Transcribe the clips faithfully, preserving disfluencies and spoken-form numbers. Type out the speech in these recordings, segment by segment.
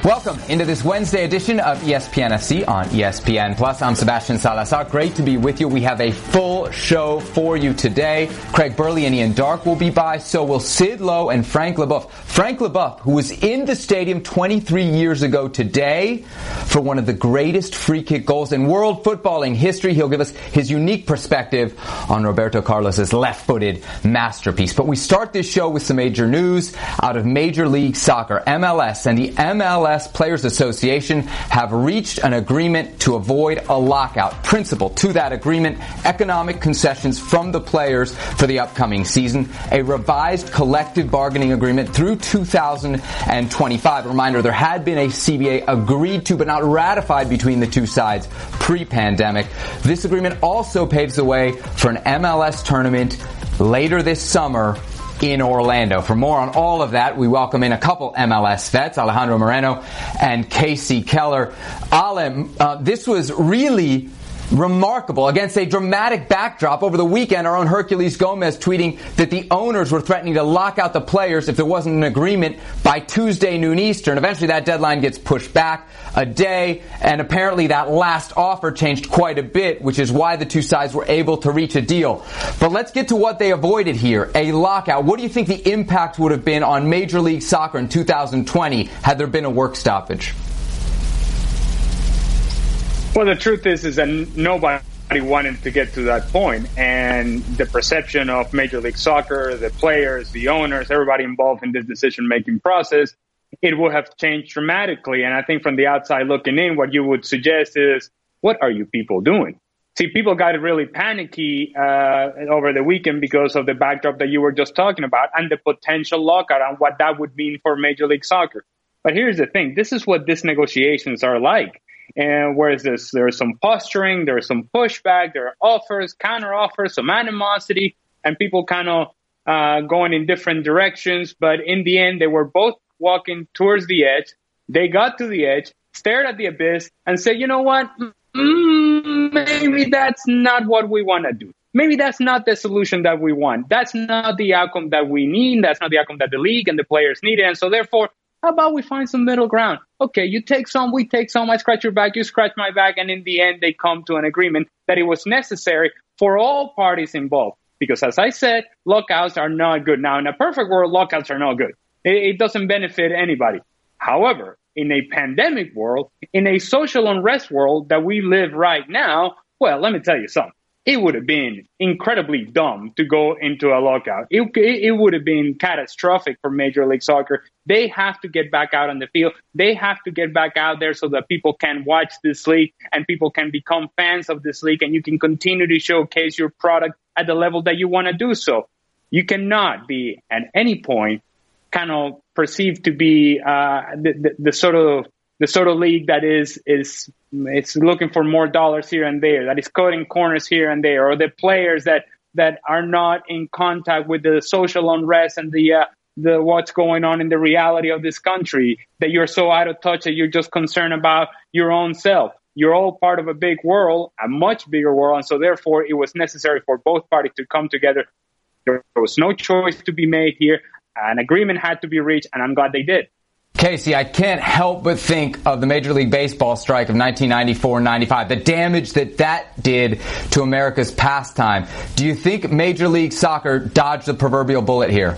Welcome into this Wednesday edition of E S P N F C on E S P N Plus. I'm Sebastian Salazar. Great to be with you. We have a full show for you today. Craig Burley and Ian Darke will be by. So will Sid Lowe and Frank Leboeuf. Frank Leboeuf, who was in the stadium twenty-three years ago today for one of the greatest free kick goals in world footballing history. He'll give us his unique perspective on Roberto Carlos's left-footed masterpiece. But we start this show with some major news out of Major League Soccer. M L S and the M L S Players Association have reached an agreement to avoid a lockout. Principal to that agreement, economic concessions from the players for the upcoming season, a revised collective bargaining agreement through two thousand twenty-five. A reminder, there had been a C B A agreed to but not ratified between the two sides pre-pandemic. This agreement also paves the way for an M L S tournament later this summer in Orlando. For more on all of that, we welcome in a couple M L S vets, Alejandro Moreno and Casey Keller. Ale, uh, this was really remarkable against a dramatic backdrop. Over the weekend, our own Herculez Gomez tweeting that the owners were threatening to lock out the players if there wasn't an agreement by Tuesday noon Eastern. Eventually, that deadline gets pushed back a day, and apparently that last offer changed quite a bit, which is why the two sides were able to reach a deal. But let's get to what they avoided here, a lockout. What do you think the impact would have been on Major League Soccer in two thousand twenty had there been a work stoppage? Well, the truth is, is that nobody wanted to get to that point, and the perception of Major League Soccer, the players, the owners, everybody involved in this decision-making process, it would have changed dramatically. And I think from the outside looking in, what you would suggest is, what are you people doing? See, people got really panicky uh, over the weekend because of the backdrop that you were just talking about and the potential lockout and what that would mean for Major League Soccer. But here's the thing. This is what these negotiations are like. And whereas there's, there's some posturing, there's some pushback, there are offers, counter offers, some animosity, and people kind of uh, going in different directions. But in the end, they were both walking towards the edge. They got to the edge, stared at the abyss, and said, you know what? Mm, maybe that's not what we want to do. Maybe that's not the solution that we want. That's not the outcome that we need. That's not the outcome that the league and the players need. And so therefore, how about we find some middle ground? Okay, you take some, we take some, I scratch your back, you scratch my back, and in the end they come to an agreement that it was necessary for all parties involved. Because as I said, lockouts are not good. Now, in a perfect world, lockouts are not good. It, it doesn't benefit anybody. However, in a pandemic world, in a social unrest world that we live right now, well, let me tell you something. It would have been incredibly dumb to go into a lockout. It, it, it would have been catastrophic for Major League Soccer. They have to get back out on the field. They have to get back out there so that people can watch this league and people can become fans of this league, and you can continue to showcase your product at the level that you want to do so. You cannot be at any point kind of perceived to be uh, the, the, the sort of the sort of league that is is it's looking for more dollars here and there, that is cutting corners here and there, or the players that that are not in contact with the social unrest and the uh, the what's going on in the reality of this country, that you're so out of touch that you're just concerned about your own self. You're all part of a big world, a much bigger world, and so therefore it was necessary for both parties to come together. There was no choice to be made here. An agreement had to be reached, and I'm glad they did. Casey, I can't help but think of the Major League Baseball strike of nineteen ninety-four ninety-five, the damage that that did to America's pastime. Do you think Major League Soccer dodged the proverbial bullet here?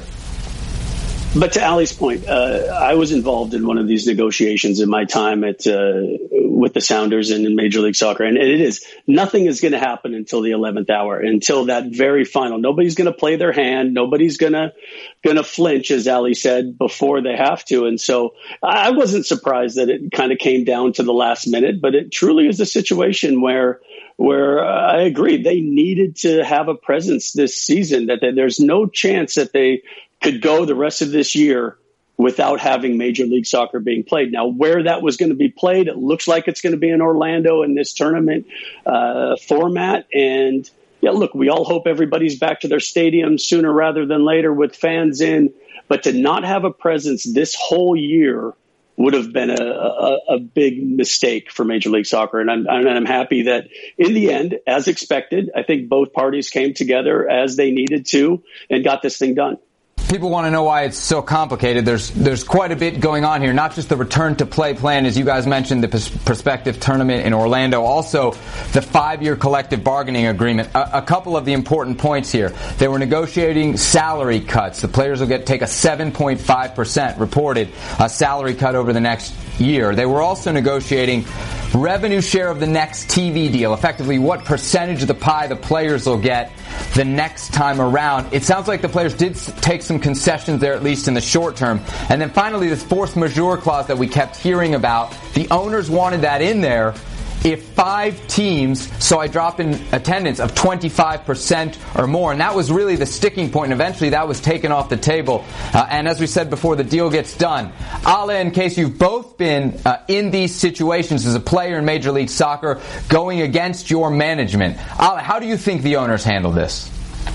But to Ali's point, uh, I was involved in one of these negotiations in my time at uh, with the Sounders and in Major League Soccer. And it is, nothing is going to happen until the eleventh hour, until that very final. Nobody's going to play their hand. Nobody's going to going to flinch, as Ali said, before they have to. And so I wasn't surprised that it kind of came down to the last minute, but it truly is a situation where where uh, I agree, they needed to have a presence this season, that they, there's no chance that they could go the rest of this year without having Major League Soccer being played. Now, where that was going to be played, it looks like it's going to be in Orlando in this tournament uh, format. And yeah, look, we all hope everybody's back to their stadiums sooner rather than later with fans in. But to not have a presence this whole year would have been a, a, a big mistake for Major League Soccer. And I'm, and I'm happy that in the end, as expected, I think both parties came together as they needed to and got this thing done. People want to know why it's so complicated. There's there's quite a bit going on here, not just the return to play plan, as you guys mentioned, the prospective tournament in Orlando, also the five-year collective bargaining agreement. A, a couple of the important points here. They were negotiating salary cuts. The players will get take a seven point five percent reported uh, salary cut over the next year. They were also negotiating revenue share of the next T V deal, effectively what percentage of the pie the players will get the next time around. It sounds like the players did take some concessions there, at least in the short term. And then finally, this force majeure clause that we kept hearing about, the owners wanted that in there if five teams saw a drop in attendance of twenty-five percent or more. And that was really the sticking point. And eventually that was taken off the table. Uh, and as we said before, the deal gets done. Ale and Casey, you've both been uh, in these situations as a player in Major League Soccer going against your management. Ale, how do you think the owners handle this?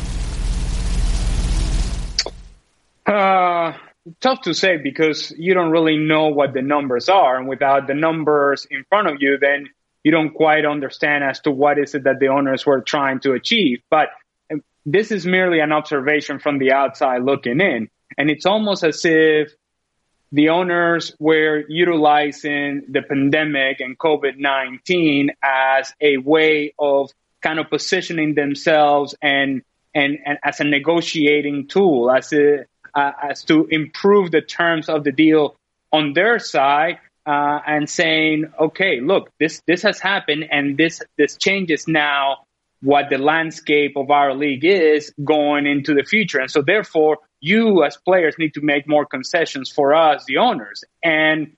Uh, tough to say because you don't really know what the numbers are. And without the numbers in front of you, then you don't quite understand as to what is it that the owners were trying to achieve. But this is merely an observation from the outside looking in. And it's almost as if the owners were utilizing the pandemic and COVID nineteen as a way of kind of positioning themselves and and, and as a negotiating tool, as a, uh, as to improve the terms of the deal on their side. Uh, and saying, okay, look, this this has happened, and this this changes now what the landscape of our league is going into the future. And so therefore, you as players need to make more concessions for us, the owners. And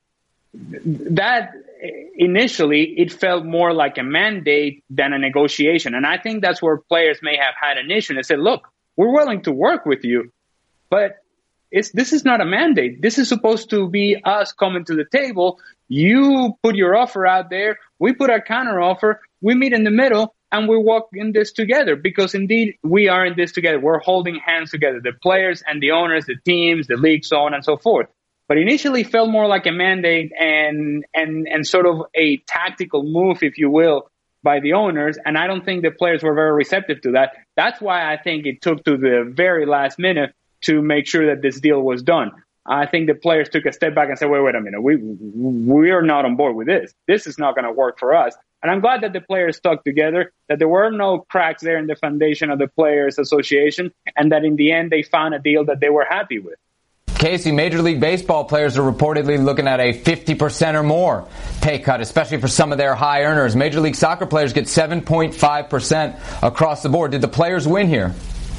that initially, it felt more like a mandate than a negotiation. And I think that's where players may have had an issue. They said, look, we're willing to work with you, but It's, this is not a mandate. This is supposed to be us coming to the table. You put your offer out there. We put our counter offer. We meet in the middle and we walk in this together because indeed we are in this together. We're holding hands together, the players and the owners, the teams, the league, so on and so forth. But initially felt more like a mandate and, and, and sort of a tactical move, if you will, by the owners. And I don't think the players were very receptive to that. That's why I think it took to the very last minute to make sure that this deal was done. I think the players took a step back and said, wait, wait a minute, we we are not on board with this. This is not going to work for us. And I'm glad that the players stuck together, that there were no cracks there in the foundation of the Players Association, and that in the end they found a deal that they were happy with. Casey, Major League Baseball players are reportedly looking at a fifty percent or more pay cut, especially for some of their high earners. Major League Soccer players get seven point five percent across the board. Did the players win here?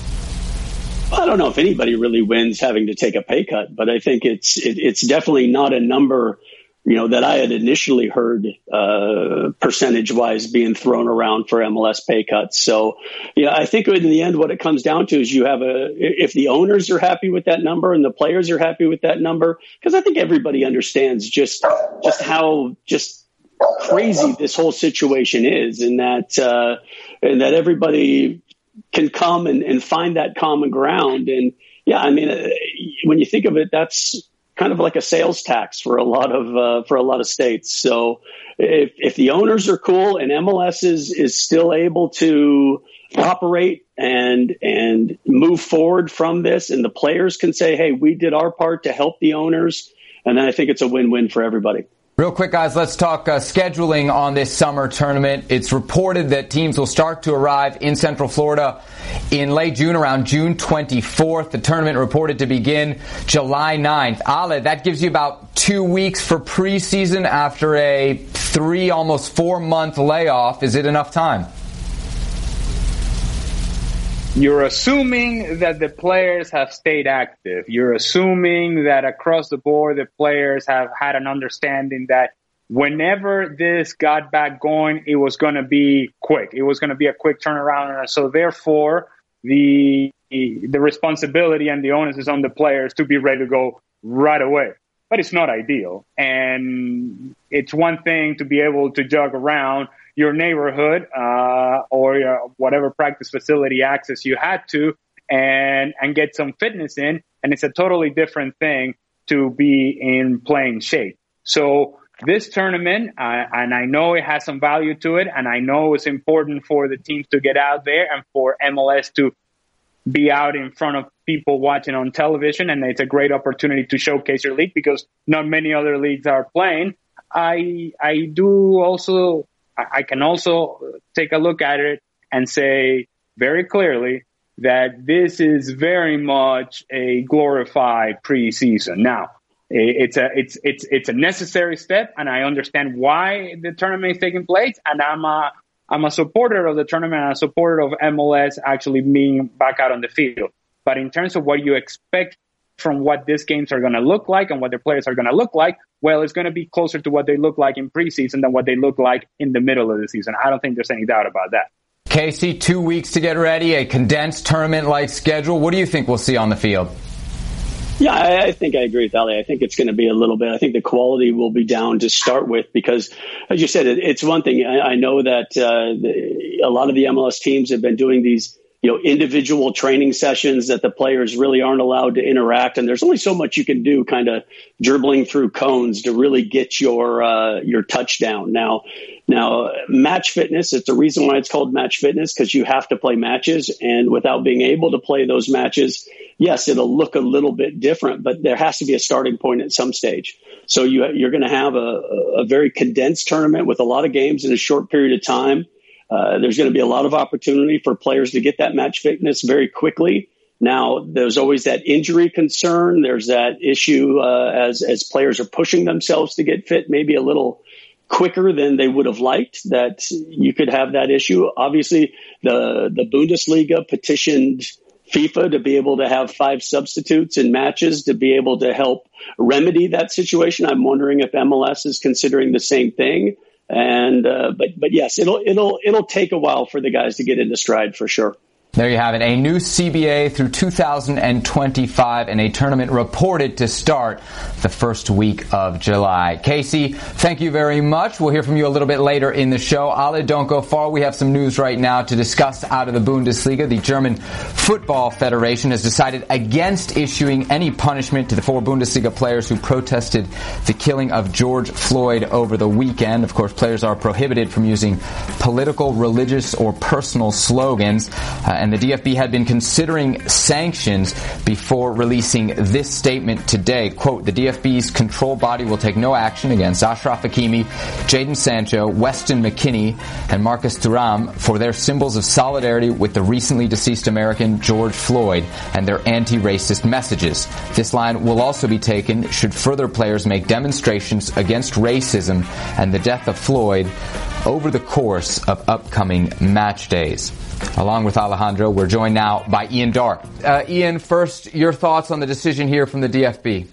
I don't know if anybody really wins having to take a pay cut, but I think it's it, it's definitely not a number, you know, that I had initially heard uh, percentage-wise being thrown around for M L S pay cuts. So, yeah, I think in the end, what it comes down to is you have a if the owners are happy with that number and the players are happy with that number, because I think everybody understands just just how just crazy this whole situation is, and that uh, and that everybody can come and, and find that common ground. And yeah, I mean, uh, when you think of it, that's kind of like a sales tax for a lot of uh, for a lot of states. So if if the owners are cool and M L S is is still able to operate and and move forward from this, and the players can say, hey, we did our part to help the owners, and then I think it's a win-win for everybody. Real quick, guys, let's talk uh, scheduling on this summer tournament. It's reported that teams will start to arrive in Central Florida in late June, around June twenty-fourth. The tournament reported to begin July ninth. Ale, that gives you about two weeks for preseason after a three, almost four-month layoff. Is it enough time? You're assuming that the players have stayed active. You're assuming that across the board, the players have had an understanding that whenever this got back going, it was going to be quick. It was going to be a quick turnaround. And so therefore, the the responsibility and the onus is on the players to be ready to go right away. But it's not ideal. And it's one thing to be able to jog around your neighborhood uh, or your, whatever practice facility access you had to and and get some fitness in. And it's a totally different thing to be in playing shape. So this tournament, uh, and I know it has some value to it, and I know it's important for the teams to get out there and for M L S to be out in front of people watching on television, and it's a great opportunity to showcase your league because not many other leagues are playing. I I do also I can also take a look at it and say very clearly that this is very much a glorified preseason. Now, it's a it's it's it's a necessary step, and I understand why the tournament is taking place, and I'm a I'm a supporter of the tournament and a supporter of M L S actually being back out on the field. But in terms of what you expect from what these games are going to look like and what their players are going to look like, well, it's going to be closer to what they look like in preseason than what they look like in the middle of the season. I don't think there's any doubt about that. Casey, two weeks to get ready, a condensed tournament-like schedule. What do you think we'll see on the field? Yeah, I, I think I agree with Ali. I think it's going to be a little bit. I think the quality will be down to start with because, as you said, it, it's one thing. I, I know that uh, the, a lot of the M L S teams have been doing these, you know, individual training sessions that the players really aren't allowed to interact. And there's only so much you can do kind of dribbling through cones to really get your uh, your touchdown. Now, now match fitness, it's the reason why it's called match fitness, because you have to play matches. And without being able to play those matches, yes, it'll look a little bit different, but there has to be a starting point at some stage. So you, you're going to have a, a very condensed tournament with a lot of games in a short period of time. Uh, there's going to be a lot of opportunity for players to get that match fitness very quickly. Now, there's always that injury concern. There's that issue uh, as as players are pushing themselves to get fit, maybe a little quicker than they would have liked, that you could have that issue. Obviously, the, the Bundesliga petitioned FIFA to be able to have five substitutes in matches to be able to help remedy that situation. I'm wondering if M L S is considering the same thing. And uh, but but yes, it'll it'll it'll take a while for the guys to get into stride for sure. There you have it. A new C B A through two thousand twenty-five and a tournament reported to start the first week of July. Casey, thank you very much. We'll hear from you a little bit later in the show. Ale, don't go far. We have some news right now to discuss out of the Bundesliga. The German Football Federation has decided against issuing any punishment to the four Bundesliga players who protested the killing of George Floyd over the weekend. Of course, players are prohibited from using political, religious, or personal slogans. Uh, And the D F B had been considering sanctions before releasing this statement today. Quote, the D F B's control body will take no action against Achraf Hakimi, Jadon Sancho, Weston McKennie, and Marcus Thuram for their symbols of solidarity with the recently deceased American George Floyd and their anti-racist messages. This line will also be taken should further players make demonstrations against racism and the death of Floyd over the course of upcoming match days. Along with Alejandro, we're joined now by Ian Darke. Uh, Ian, first, your thoughts on the decision here from the D F B?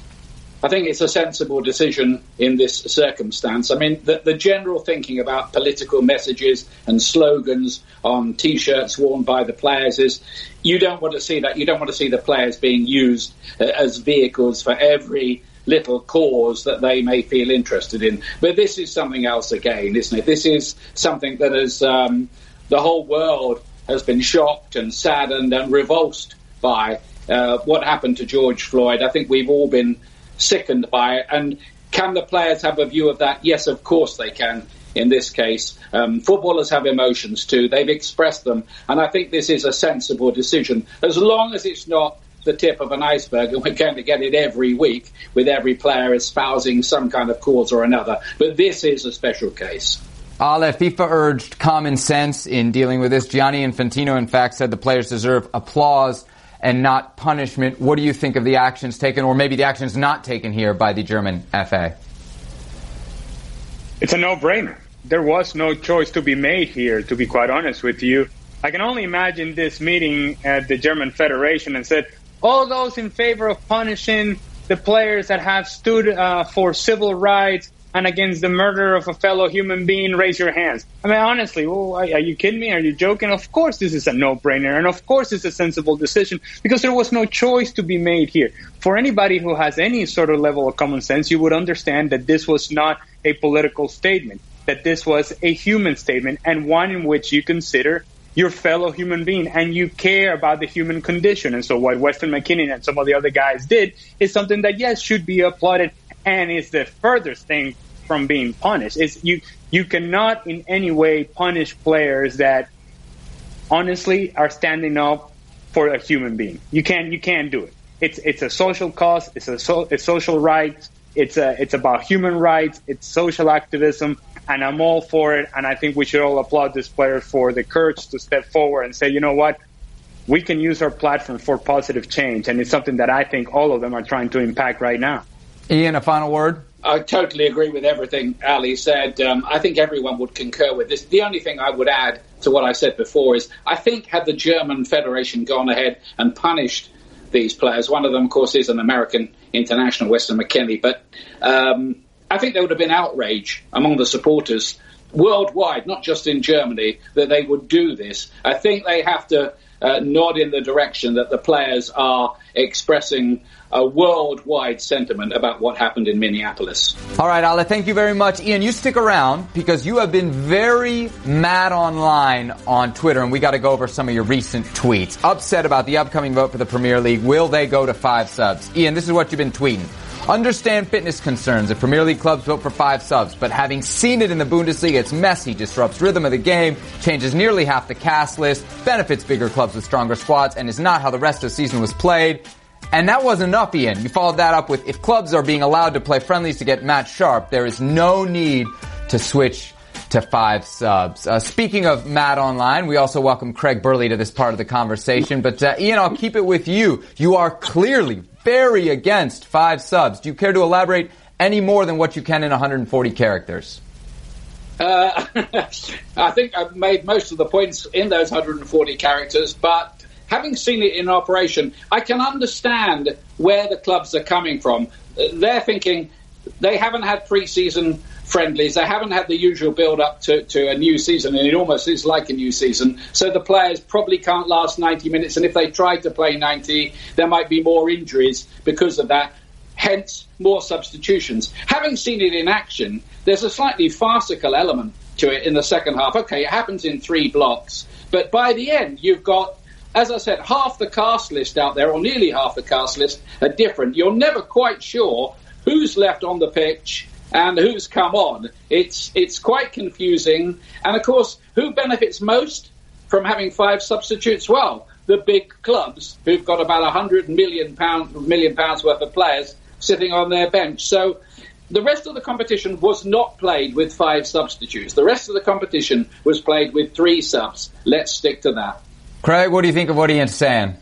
I think it's a sensible decision in this circumstance. I mean, the, the general thinking about political messages and slogans on T-shirts worn by the players is you don't want to see that. You don't want to see the players being used uh, as vehicles for every little cause that they may feel interested in. But this is something else again, isn't it? This is something that has... Um, The whole world has been shocked and saddened and revulsed by uh, what happened to George Floyd. I think we've all been sickened by it. And can the players have a view of that? Yes, of course they can in this case. Um, footballers have emotions too. They've expressed them. And I think this is a sensible decision, as long as it's not the tip of an iceberg, and we're going to get it every week with every player espousing some kind of cause or another. But this is a special case. Ale, FIFA urged common sense in dealing with this. Gianni Infantino, in fact, said the players deserve applause and not punishment. What do you think of the actions taken, or maybe the actions not taken here by the German F A? It's a no-brainer. There was no choice to be made here, to be quite honest with you. I can only imagine this meeting at the German Federation and said, all those in favor of punishing the players that have stood uh, for civil rights and against the murder of a fellow human being, raise your hands. I mean, honestly, well, are you kidding me? Are you joking? Of course this is a no-brainer, and of course it's a sensible decision, because there was no choice to be made here. For anybody who has any sort of level of common sense, you would understand that this was not a political statement, that this was a human statement, and one in which you consider your fellow human being, and you care about the human condition. And so what Weston McKennie and some of the other guys did is something that, yes, should be applauded, and it's the furthest thing from being punished. Is you you cannot in any way punish players that honestly are standing up for a human being. You can't you can't do it. It's it's a social cause. It's a, so, it's social rights. It's a it's about human rights. It's social activism, and I'm all for it. And I think we should all applaud these players for the courage to step forward and say, you know what, we can use our platform for positive change, and it's something that I think all of them are trying to impact right now. Ian, a final word? I totally agree with everything Ali said. Um, I think everyone would concur with this. The only thing I would add to what I said before is I think had the German Federation gone ahead and punished these players, one of them, of course, is an American international, Weston McKennie, but um, I think there would have been outrage among the supporters worldwide, not just in Germany, that they would do this. I think they have to uh, nod in the direction that the players are expressing a worldwide sentiment about what happened in Minneapolis. All right, Ale, thank you very much. Ian, you stick around because you have been very mad online on Twitter, and we got to go over some of your recent tweets. Upset about the upcoming vote for the Premier League. Will they go to five subs? Ian, this is what you've been tweeting. Understand fitness concerns if Premier League clubs vote for five subs, but having seen it in the Bundesliga, it's messy, disrupts rhythm of the game, changes nearly half the cast list, benefits bigger clubs with stronger squads, and is not how the rest of the season was played. And that wasn't enough, Ian. You followed that up with, if clubs are being allowed to play friendlies to get match sharp, there is no need to switch to five subs. Uh, speaking of Matt Online, we also welcome Craig Burley to this part of the conversation. But uh, Ian, I'll keep it with you. You are clearly very against five subs. Do you care to elaborate any more than what you can in one hundred forty characters? Uh, I think I've made most of the points in those one hundred forty characters, but having seen it in operation, I can understand where the clubs are coming from. They're thinking they haven't had pre-season friendlies. They haven't had the usual build-up to, to a new season, and it almost is like a new season. So the players probably can't last ninety minutes, and if they tried to play ninety, there might be more injuries because of that. Hence, more substitutions. Having seen it in action, there's a slightly farcical element to it in the second half. Okay, it happens in three blocks, but by the end, you've got, as I said, half the cast list out there, or nearly half the cast list, are different. You're never quite sure who's left on the pitch and who's come on. It's it's quite confusing. And, of course, who benefits most from having five substitutes? Well, the big clubs who've got about one hundred million pounds, million pounds worth of players sitting on their bench. So the rest of the competition was not played with five substitutes. The rest of the competition was played with three subs. Let's stick to that. Craig, what do you think of what Ian's saying?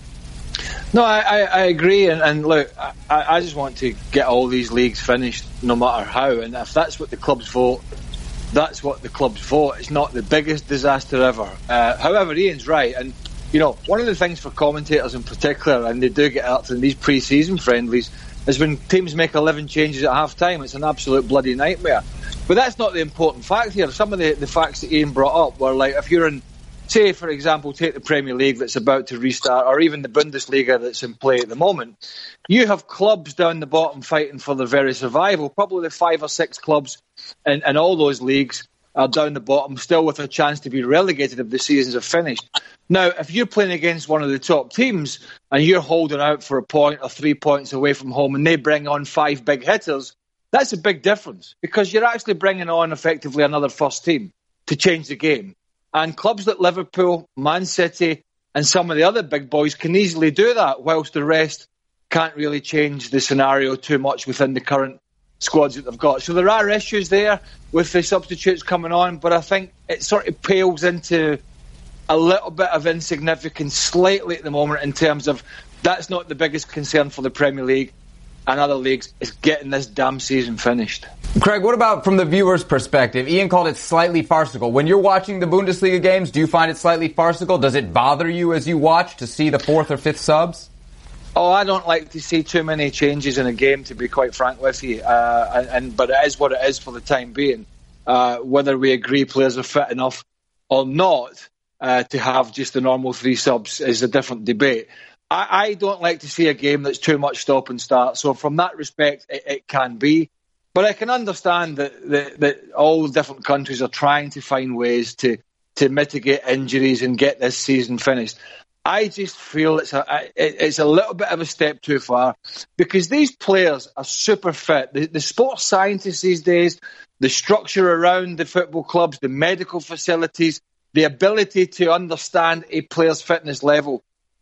No, I, I, I agree, and, and look, I, I just want to get all these leagues finished no matter how, and if that's what the clubs vote, that's what the clubs vote. It's not the biggest disaster ever. Uh, however, Ian's right, and you know, one of the things for commentators in particular, and they do get up in these pre-season friendlies, is when teams make eleven changes at half-time. It's an absolute bloody nightmare. But that's not the important fact here. Some of the, the facts that Ian brought up were like, if you're in, say, for example, take the Premier League that's about to restart, or even the Bundesliga that's in play at the moment, you have clubs down the bottom fighting for their very survival. Probably the five or six clubs in, in all those leagues are down the bottom, still with a chance to be relegated if the seasons are finished. Now, if you're playing against one of the top teams and you're holding out for a point or three points away from home and they bring on five big hitters, that's a big difference, because you're actually bringing on effectively another first team to change the game. And clubs like Liverpool, Man City, and some of the other big boys can easily do that, whilst the rest can't really change the scenario too much within the current squads that they've got. So there are issues there with the substitutes coming on, but I think it sort of pales into a little bit of insignificance slightly at the moment in terms of that's not the biggest concern for the Premier League and other leagues, is getting this damn season finished. Craig, what about from the viewer's perspective? Ian called it slightly farcical. When you're watching the Bundesliga games, do you find it slightly farcical? Does it bother you as you watch to see the fourth or fifth subs? Oh, I don't like to see too many changes in a game, to be quite frank with you. Uh, and, and But it is what it is for the time being. Uh, whether we agree players are fit enough or not uh, to have just the normal three subs is a different debate. I, I don't like to see a game that's too much stop and start. So from that respect, it, it can be. But I can understand that, that, that all different countries are trying to find ways to, to mitigate injuries and get this season finished. I just feel it's a it's a little bit of a step too far, because these players are super fit. The, the sports scientists these days, the structure around the football clubs, the medical facilities, the ability to understand a player's fitness level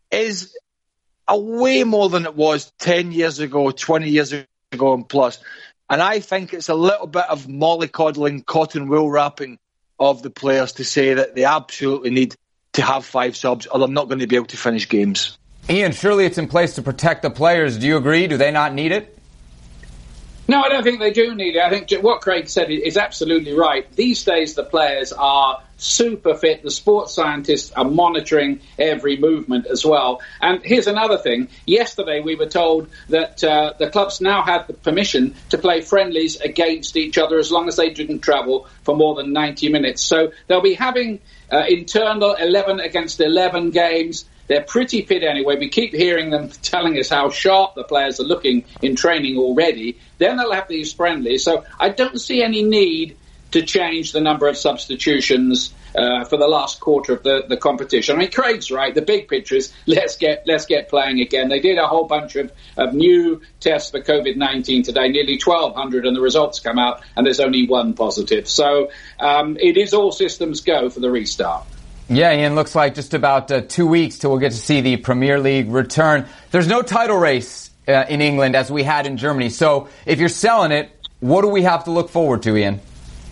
is a way more than it was ten years ago, twenty years ago and plus. And I think it's a little bit of mollycoddling, cotton wool wrapping of the players to say that they absolutely need to have five subs or they're not going to be able to finish games. Ian, surely it's in place to protect the players. Do you agree? Do they not need it? No, I don't think they do need it. I think what Craig said is absolutely right. These days, the players are super fit. The sports scientists are monitoring every movement as well. And here's another thing. Yesterday, we were told that uh, the clubs now have the permission to play friendlies against each other as long as they didn't travel for more than ninety minutes. So they'll be having uh, internal eleven against eleven games. They're pretty fit anyway. We keep hearing them telling us how sharp the players are looking in training already. Then they'll have these friendlies. So I don't see any need to change the number of substitutions uh, for the last quarter of the, the competition. I mean, Craig's right. The big picture is let's get let's get playing again. They did a whole bunch of, of new tests for COVID nineteen today, nearly twelve hundred, and the results come out, and there's only one positive. So um, it is all systems go for the restart. Yeah, Ian, looks like just about uh, two weeks till we'll get to see the Premier League return. There's no title race uh, in England as we had in Germany. So if you're selling it, what do we have to look forward to, Ian?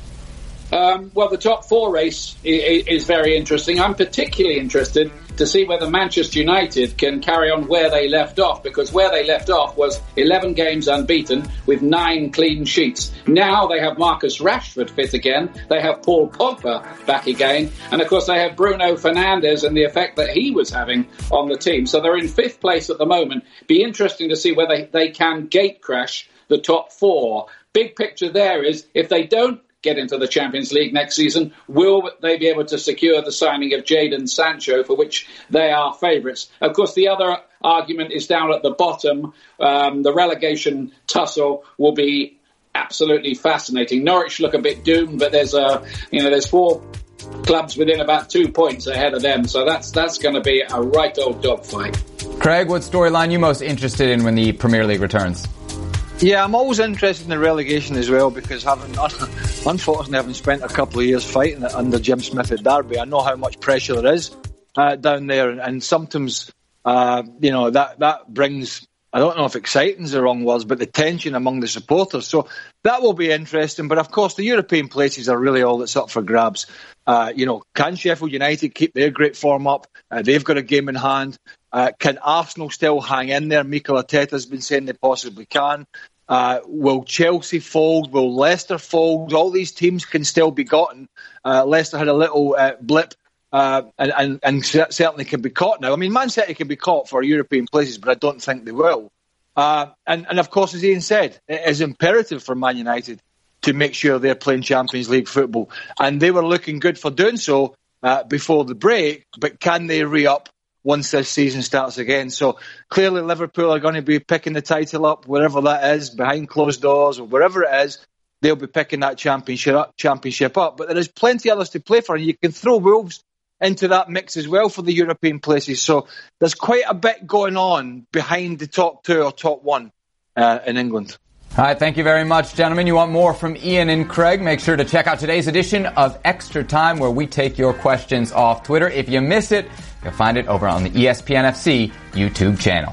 Um, well, the top four race is, is very interesting. I'm particularly interested to see whether Manchester United can carry on where they left off, because where they left off was eleven games unbeaten with nine clean sheets. Now they have Marcus Rashford fit again. They have Paul Pogba back again. And, of course, they have Bruno Fernandes and the effect that he was having on the team. So they're in fifth place at the moment. Be interesting to see whether they can gate crash the top four. Big picture there is if they don't get into the Champions League next season, will they be able to secure the signing of Jadon Sancho, for which they are favourites? Of course, the other argument is down at the bottom. Um, the relegation tussle will be absolutely fascinating. Norwich look a bit doomed, but there's a, you know, there's four clubs within about two points ahead of them, so that's that's going to be a right old dogfight. Craig, what storyline are you most interested in when the Premier League returns? Yeah, I'm always interested in the relegation as well, because having, unfortunately, having spent a couple of years fighting it under Jim Smith at Derby, I know how much pressure there is uh, down there, and, and sometimes, uh, you know, that, that brings, I don't know if exciting is the wrong words, but the tension among the supporters. So that will be interesting. But of course, the European places are really all that's up for grabs. Uh, you know, can Sheffield United keep their great form up? Uh, they've got a game in hand. Uh, can Arsenal still hang in there? Mikel Arteta's been saying they possibly can. Uh, will Chelsea fold? Will Leicester fold? All these teams can still be gotten. Uh, Leicester had a little uh, blip uh, and, and, and certainly can be caught now. I mean, Man City can be caught for European places, but I don't think they will. Uh, and, and of course, as Ian said, it is imperative for Man United to make sure they're playing Champions League football. And they were looking good for doing so uh, before the break, but can they re-up once this season starts again? So clearly Liverpool are going to be picking the title up, wherever that is, behind closed doors or wherever it is. They'll be picking that championship up, championship up. But there is plenty others to play for, and you can throw Wolves into that mix as well for the European places. So there's quite a bit going on behind the top two or top one uh, in England. All right, thank you very much, gentlemen. You want more from Ian and Craig? Make sure to check out today's edition of Extra Time, where we take your questions off Twitter. If you miss it, you'll find it over on the E S P N F C YouTube channel.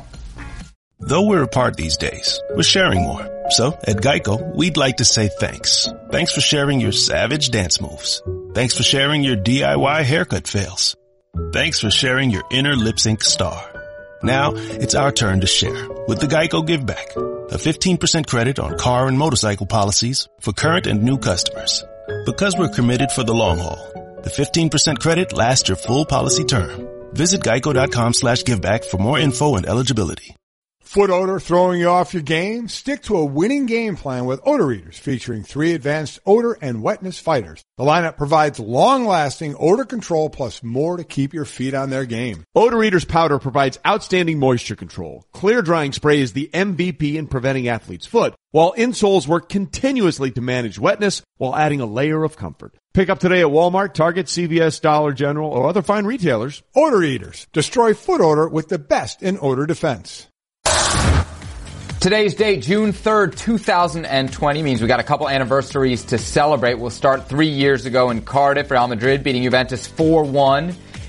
Though we're apart these days, we're sharing more. So at Geico, we'd like to say thanks. Thanks for sharing your savage dance moves. Thanks for sharing your D I Y haircut fails. Thanks for sharing your inner lip sync star. Now it's our turn to share with the Geico Give Back, a fifteen percent credit on car and motorcycle policies for current and new customers. Because we're committed for the long haul, the fifteen percent credit lasts your full policy term. Visit geico.com slash giveback for more info and eligibility. Foot odor throwing you off your game? Stick to a winning game plan with Odor Eaters, featuring three advanced odor and wetness fighters. The lineup provides long-lasting odor control plus more to keep your feet on their game. Odor Eaters powder provides outstanding moisture control. Clear drying spray is the M V P in preventing athlete's foot, while insoles work continuously to manage wetness while adding a layer of comfort. Pick up today at Walmart, Target, C V S, Dollar General, or other fine retailers. Odor Eaters. Destroy foot odor with the best in odor defense. Today's date, June third, two thousand twenty, means we got a couple anniversaries to celebrate. We'll start three years ago in Cardiff, Real Madrid beating Juventus four one.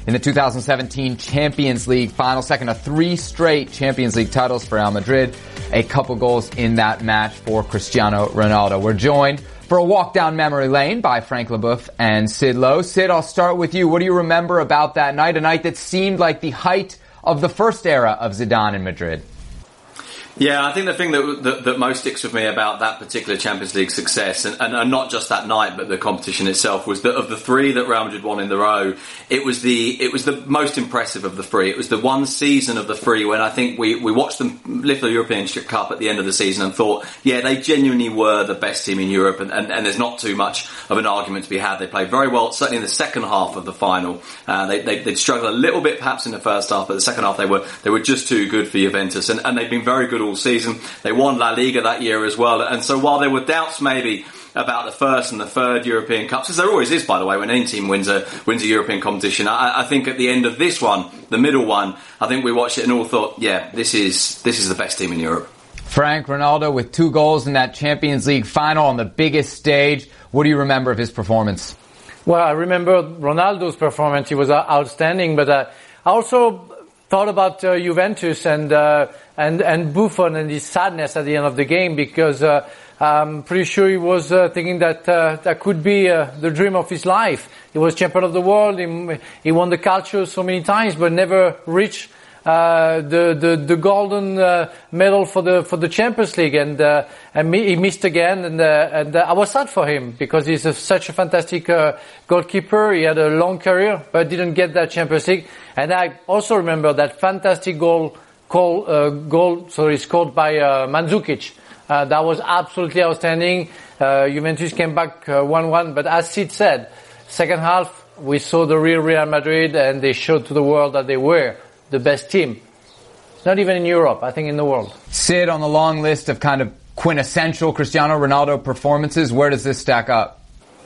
in the two thousand seventeen Champions League final, second to three straight Champions League titles for Real Madrid, a couple goals in that match for Cristiano Ronaldo. We're joined for a walk down memory lane by Frank Leboeuf and Sid Lowe. Sid, I'll start with you. What do you remember about that night, a night that seemed like the height of the first era of Zidane in Madrid? Yeah, I think the thing that, that that most sticks with me about that particular Champions League success, and, and, and not just that night, but the competition itself, was that of the three that Real Madrid won in the row, it was the it was the most impressive of the three. It was the one season of the three when I think we, we watched them lift the European Cup at the end of the season and thought, yeah, they genuinely were the best team in Europe, and, and, and there's not too much of an argument to be had. They played very well, certainly in the second half of the final. Uh, they, they they struggled a little bit perhaps in the first half, but the second half they were they were just too good for Juventus, and, and they've been very good all season. They won La Liga that year as well, and so while there were doubts maybe about the first and the third European Cups, as there always is, by the way, when any team wins a wins a European competition, I, I think at the end of this one, the middle one, I think we watched it and all thought, yeah, this is this is the best team in Europe. Frank, Ronaldo with two goals in that Champions League final on the biggest stage. What do you remember of his performance? Well, I remember Ronaldo's performance. He was outstanding, but uh, I also thought about uh, Juventus and uh, and and Buffon and his sadness at the end of the game, because uh, I'm pretty sure he was uh, thinking that uh, that could be uh, the dream of his life. He was champion of the world. He, he won the Calcio so many times, but never reached uh, the the the golden uh, medal for the for the Champions League, and uh, and he missed again. And uh, and uh, I was sad for him, because he's a, such a fantastic uh, goalkeeper. He had a long career, but didn't get that Champions League. And I also remember that fantastic goal. Goal, uh, goal, sorry, scored by uh, Mandzukic. Uh, that was absolutely outstanding. Uh, Juventus came back uh, one one, but as Sid said, second half we saw the real Real Madrid, and they showed to the world that they were the best team. Not even in Europe, I think in the world. Sid, on the long list of kind of quintessential Cristiano Ronaldo performances, where does this stack up?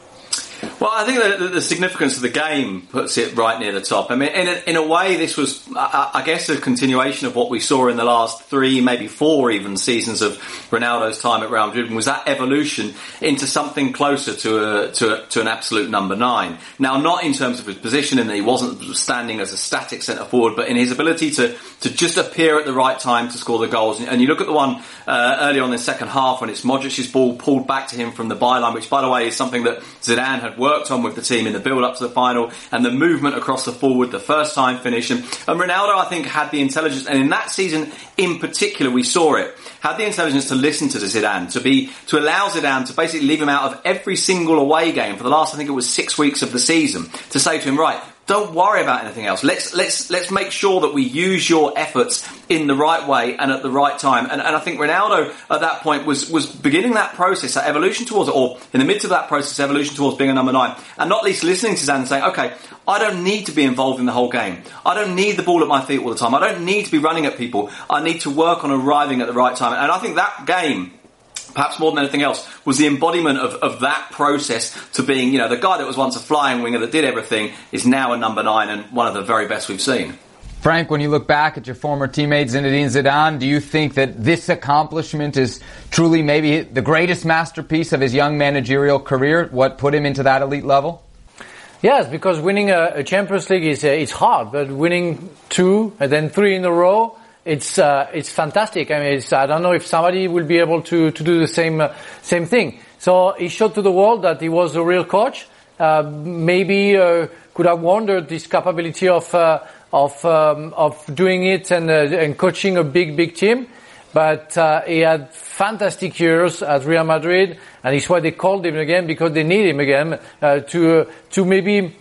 Well, I think that the significance of the game puts it right near the top. I mean, in a, in a way, this was, I guess, a continuation of what we saw in the last three, maybe four even seasons of Ronaldo's time at Real Madrid, was that evolution into something closer to a, to a, to an absolute number nine. Now, not in terms of his position, in that he wasn't standing as a static centre forward, but in his ability to, to just appear at the right time to score the goals. And you look at the one uh, early on in the second half when it's Modric's ball pulled back to him from the byline, which, by the way, is something that Zidane had worked on with the team in the build-up to the final, and the movement across the forward, the first-time finish. And, and Ronaldo, I think, had the intelligence, and in that season in particular, we saw it, had the intelligence to listen to Zidane, to be to allow Zidane to basically leave him out of every single away game for the last, I think it was six weeks of the season, to say to him, right, don't worry about anything else. Let's let's let's make sure that we use your efforts in the right way and at the right time. And, and I think Ronaldo at that point was was beginning that process, that evolution towards it, or in the midst of that process, evolution towards being a number nine, and not least listening to Zidane and saying, okay, I don't need to be involved in the whole game. I don't need the ball at my feet all the time. I don't need to be running at people. I need to work on arriving at the right time. And I think that game, perhaps more than anything else, was the embodiment of, of that process to being, you know, the guy that was once a flying winger that did everything is now a number nine and one of the very best we've seen. Frank, when you look back at your former teammate Zinedine Zidane, do you think that this accomplishment is truly maybe the greatest masterpiece of his young managerial career? What put him into that elite level? Yes, because winning a, a Champions League is uh, it's hard, but winning two and then three in a row, It's uh, it's fantastic. I mean, it's, I don't know if somebody will be able to to do the same uh, same thing. So he showed to the world that he was a real coach. Uh, maybe uh, could have wondered this capability of uh, of um, of doing it and uh, and coaching a big big team. But uh, he had fantastic years at Real Madrid, and it's why they called him again, because they need him again uh, to uh, to maybe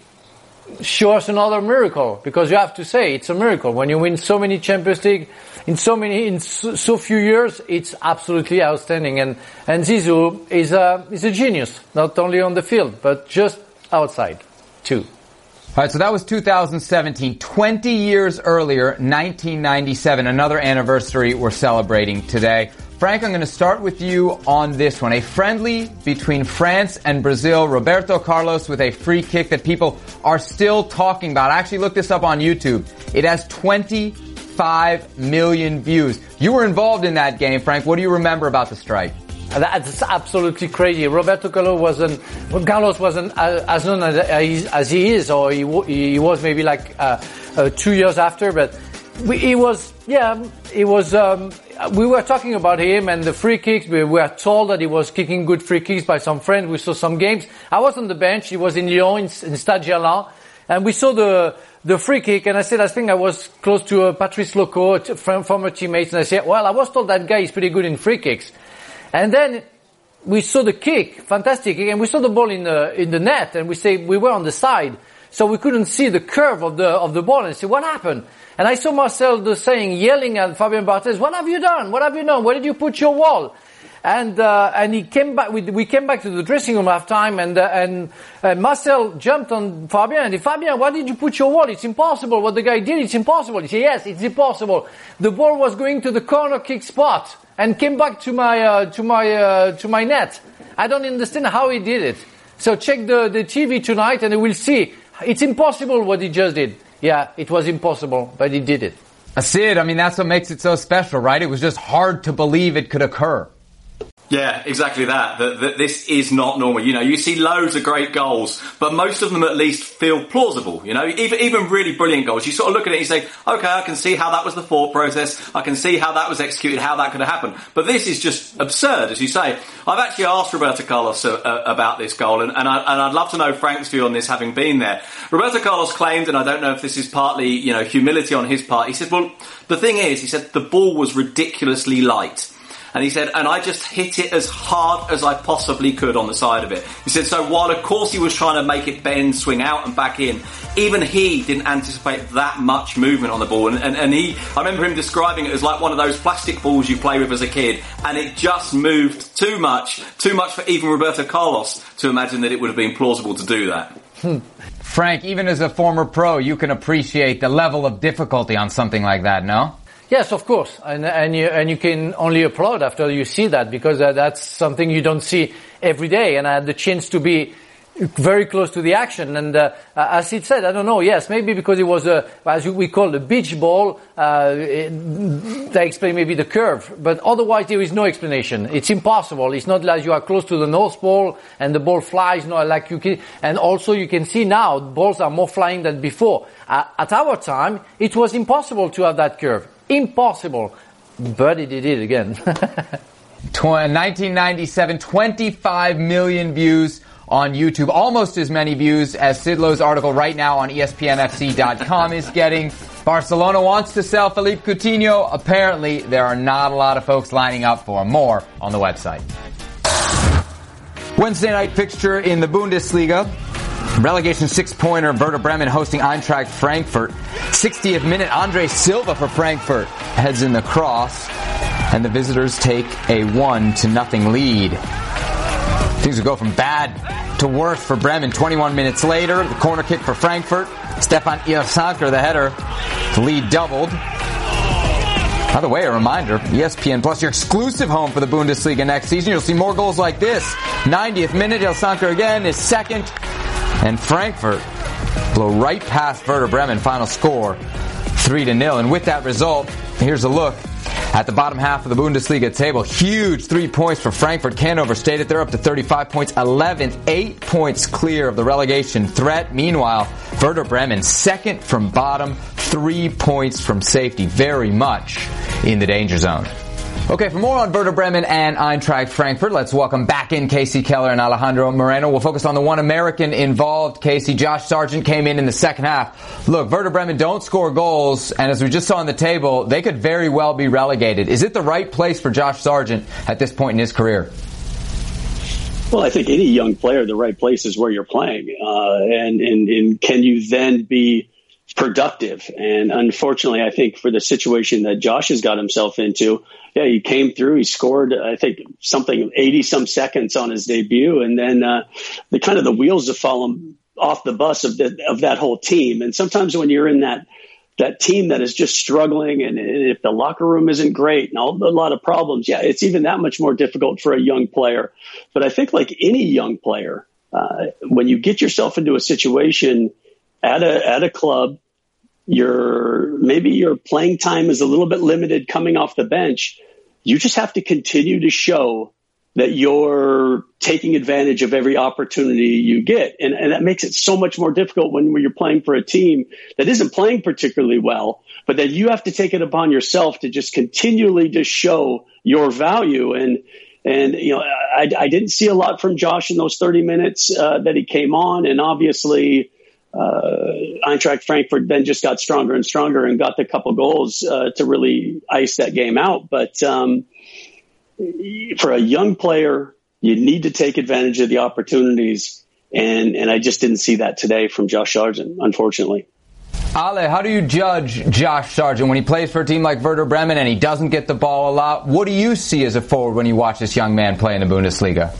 show us another miracle, because you have to say it's a miracle when you win so many Champions League in so many in so, so few years. It's absolutely outstanding, and and Zizou is a is a genius, not only on the field but just outside too. All right, so that was two thousand seventeen. twenty years earlier, nineteen ninety-seven, another anniversary we're celebrating today. Frank, I'm going to start with you on this one. A friendly between France and Brazil. Roberto Carlos with a free kick that people are still talking about. I actually looked this up on YouTube. It has twenty-five million views. You were involved in that game, Frank. What do you remember about the strike? That's absolutely crazy. Roberto Carlos wasn't, Carlos wasn't as known as, as he is, or he, he was maybe like uh, uh, two years after, but we, he was, yeah, he was, um, we were talking about him and the free kicks. We were told that he was kicking good free kicks by some friends. We saw some games. I was on the bench. He was in Lyon, in, in Stade Gerland, and we saw the, the free kick, and I said, I think I was close to uh, Patrice Loco, a former teammate, and I said, well, I was told that guy is pretty good in free kicks. And then we saw the kick, fantastic kick, and we saw the ball in the, in the net, and we say, we were on the side, so we couldn't see the curve of the, of the ball, and I said, what happened? And I saw Marcel de saying, yelling at Fabien Barthez, what have you done? What have you done? Where did you put your wall? And, uh, and he came back, we, we came back to the dressing room half time, and, uh, and, uh, Marcel jumped on Fabien, and he said, Fabien, why did you put your wall? It's impossible. What the guy did, it's impossible. He said, yes, it's impossible. The ball was going to the corner kick spot, and came back to my, uh, to my, uh, to my net. I don't understand how he did it. So check the, the T V tonight, and you will see. It's impossible what he just did. Yeah, it was impossible, but he did it. Sid, I mean, that's what makes it so special, right? It was just hard to believe it could occur. Yeah, exactly that. That, that. This is not normal. You know, you see loads of great goals, but most of them at least feel plausible. You know, even even really brilliant goals. You sort of look at it and you say, okay, I can see how that was the thought process. I can see how that was executed, how that could have happened. But this is just absurd, as you say. I've actually asked Roberto Carlos uh, uh, about this goal, and, and, I, and I'd love to know Frank's view on this, having been there. Roberto Carlos claimed, and I don't know if this is partly, you know, humility on his part. He said, well, the thing is, he said, the ball was ridiculously light. And he said, and I just hit it as hard as I possibly could on the side of it. He said, so while of course he was trying to make it bend, swing out and back in, even he didn't anticipate that much movement on the ball. And, and, and he, I remember him describing it as like one of those plastic balls you play with as a kid. And it just moved too much, too much for even Roberto Carlos to imagine that it would have been plausible to do that. Hmm. Frank, even as a former pro, you can appreciate the level of difficulty on something like that, no? Yes, of course, and and you and you can only applaud after you see that, because uh, that's something you don't see every day. And I had the chance to be very close to the action, and uh, as it said, I don't know. Yes, maybe because it was a, as we call a beach ball. Uh, it, they explain maybe the curve, but otherwise there is no explanation. It's impossible. It's not like you are close to the North Pole and the ball flies. No, like you can, and also you can see now balls are more flying than before. Uh, at our time, it was impossible to have that curve. Impossible, but he did it again. nineteen ninety-seven, twenty-five million views on YouTube, almost as many views as Sid Lowe's article right now on E S P N F C dot com is getting. Barcelona wants to sell Philippe Coutinho. Apparently, there are not a lot of folks lining up for him. More on the website. Wednesday night fixture in the Bundesliga. Relegation six-pointer, Werder Bremen hosting Eintracht Frankfurt. sixtieth minute, Andre Silva for Frankfurt heads in the cross, and the visitors take a one to nothing lead. Things will go from bad to worse for Bremen. twenty-one minutes later, the corner kick for Frankfurt. Stefan Ilsanker, the header. The lead doubled. By the way, a reminder, E S P N Plus, your exclusive home for the Bundesliga next season. You'll see more goals like this. ninetieth minute, Ilsanker again is second. And Frankfurt blow right past Werder Bremen. Final score, three to nil. And with that result, here's a look at the bottom half of the Bundesliga table. Huge three points for Frankfurt. Can't overstate it. They're up to thirty-five points, eleventh, eight points clear of the relegation threat. Meanwhile, Werder Bremen, second from bottom, three points from safety. Very much in the danger zone. Okay, for more on Werder Bremen and Eintracht Frankfurt, let's welcome back in Casey Keller and Alejandro Moreno. We'll focus on the one American involved. Casey, Josh Sargent came in in the second half. Look, Werder Bremen don't score goals, and as we just saw on the table, they could very well be relegated. Is it the right place for Josh Sargent at this point in his career? Well, I think any young player, the right place is where you're playing. Uh, and, and, and can you then be productive? And unfortunately, I think for the situation that Josh has got himself into, yeah, he came through. He scored, I think, something eighty some seconds on his debut, and then uh, the kind of the wheels have fallen off the bus of the, of that whole team. And sometimes when you're in that that team that is just struggling, and, and if the locker room isn't great, and all, a lot of problems, yeah, it's even that much more difficult for a young player. But I think, like any young player, uh, when you get yourself into a situation at a at a club, your maybe your playing time is a little bit limited coming off the bench. You just have to continue to show that you're taking advantage of every opportunity you get. And, and that makes it so much more difficult when you're playing for a team that isn't playing particularly well, but that you have to take it upon yourself to just continually just show your value. And, and you know, I, I didn't see a lot from Josh in those thirty minutes uh, that he came on. And obviously, uh, Eintracht Frankfurt then just got stronger and stronger and got the couple goals uh, to really ice that game out. But um, for a young player, you need to take advantage of the opportunities. And, and I just didn't see that today from Josh Sargent, unfortunately. Ale, how do you judge Josh Sargent when he plays for a team like Werder Bremen and he doesn't get the ball a lot? What do you see as a forward when you watch this young man play in the Bundesliga?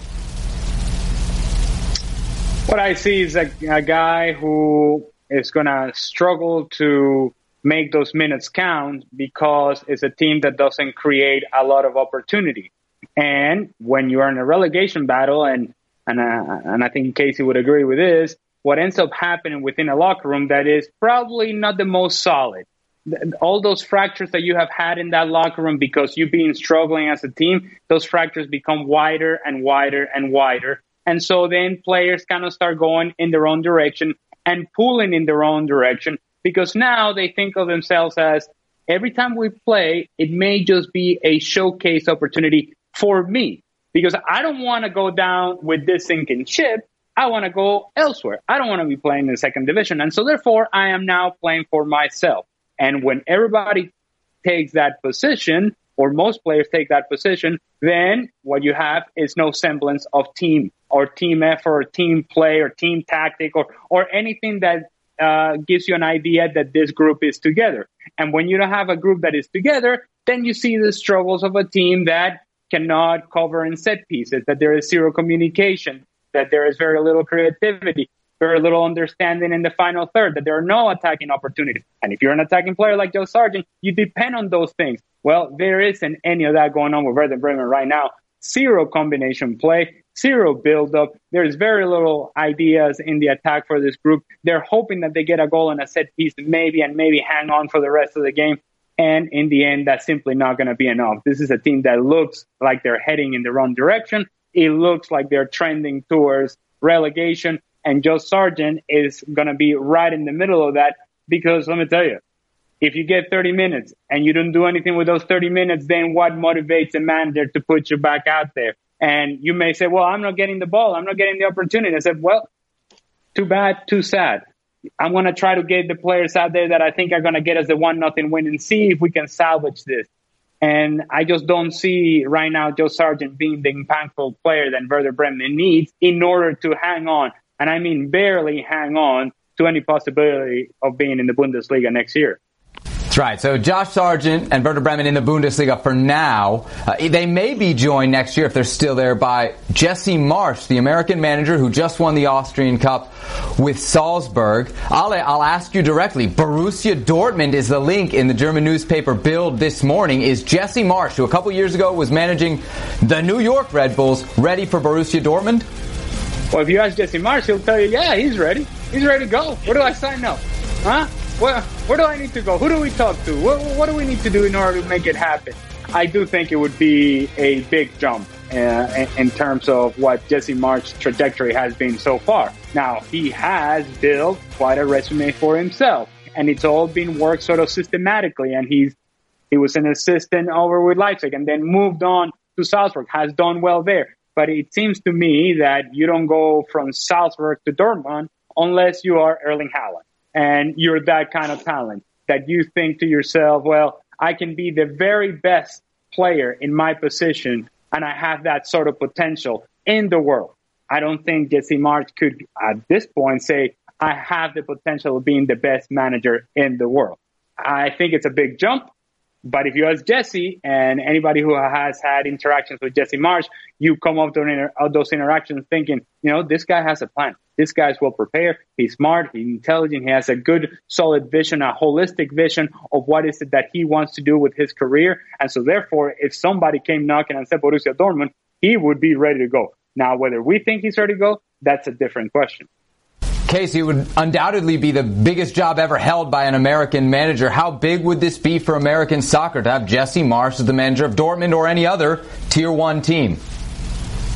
What I see is a, a guy who is going to struggle to make those minutes count because it's a team that doesn't create a lot of opportunity. And when you are in a relegation battle, and and, uh, and I think Casey would agree with this, what ends up happening within a locker room that is probably not the most solid. All those fractures that you have had in that locker room because you've been struggling as a team, those fractures become wider and wider and wider. And so then players kind of start going in their own direction and pulling in their own direction because now they think of themselves as every time we play, it may just be a showcase opportunity for me because I don't want to go down with this sinking ship. I want to go elsewhere. I don't want to be playing in the second division. And so therefore, I am now playing for myself. And when everybody takes that position, or most players take that position, then what you have is no semblance of team or team effort or team play or team tactic or, or anything that uh, gives you an idea that this group is together. And when you don't have a group that is together, then you see the struggles of a team that cannot cover in set pieces, that there is zero communication, that there is very little creativity, very little understanding in the final third, that there are no attacking opportunities. And if you're an attacking player like Joe Sargent, you depend on those things. Well, there isn't any of that going on with Werder Bremen right now. Zero combination play, zero build-up. There's very little ideas in the attack for this group. They're hoping that they get a goal and a set piece, maybe, and maybe hang on for the rest of the game. And in the end, that's simply not going to be enough. This is a team that looks like they're heading in the wrong direction. It looks like they're trending towards relegation, and Joe Sargent is going to be right in the middle of that because, let me tell you, if you get thirty minutes and you don't do anything with those thirty minutes, then what motivates a manager to put you back out there? And you may say, well, I'm not getting the ball. I'm not getting the opportunity. I said, well, too bad, too sad. I'm going to try to get the players out there that I think are going to get us the one nothing win and see if we can salvage this. And I just don't see right now Joe Sargent being the impactful player that Werder Bremen needs in order to hang on. And I mean barely hang on to any possibility of being in the Bundesliga next year. That's right. So Josh Sargent and Werder Bremen in the Bundesliga for now. Uh, they may be joined next year if they're still there by Jesse Marsch, the American manager who just won the Austrian Cup with Salzburg. Ale, I'll ask you directly. Borussia Dortmund is the link in the German newspaper Bild this morning. Is Jesse Marsch, who a couple years ago was managing the New York Red Bulls, ready for Borussia Dortmund? Well, if you ask Jesse Marsch, he'll tell you, yeah, he's ready. He's ready to go. Where do I sign up? Huh? Where, where do I need to go? Who do we talk to? What, what do we need to do in order to make it happen? I do think it would be a big jump uh, in, in terms of what Jesse Marsch's trajectory has been so far. Now, he has built quite a resume for himself, and it's all been worked sort of systematically. And he's he was an assistant over with Leipzig and then moved on to Salzburg, has done well there. But it seems to me that you don't go from Salzburg to Dortmund unless you are Erling Haaland. And you're that kind of talent that you think to yourself, well, I can be the very best player in my position, and I have that sort of potential in the world. I don't think Jesse Marsch could, at this point, say, I have the potential of being the best manager in the world. I think it's a big jump. But if you ask Jesse and anybody who has had interactions with Jesse Marsch, you come up to those interactions thinking, you know, this guy has a plan. This guy's well prepared. He's smart. He's intelligent. He has a good, solid vision, a holistic vision of what is it that he wants to do with his career. And so therefore, if somebody came knocking and said Borussia Dortmund, he would be ready to go. Now, whether we think he's ready to go, that's a different question. Casey, it would undoubtedly be the biggest job ever held by an American manager. How big would this be for American soccer to have Jesse Marsch as the manager of Dortmund or any other Tier one team?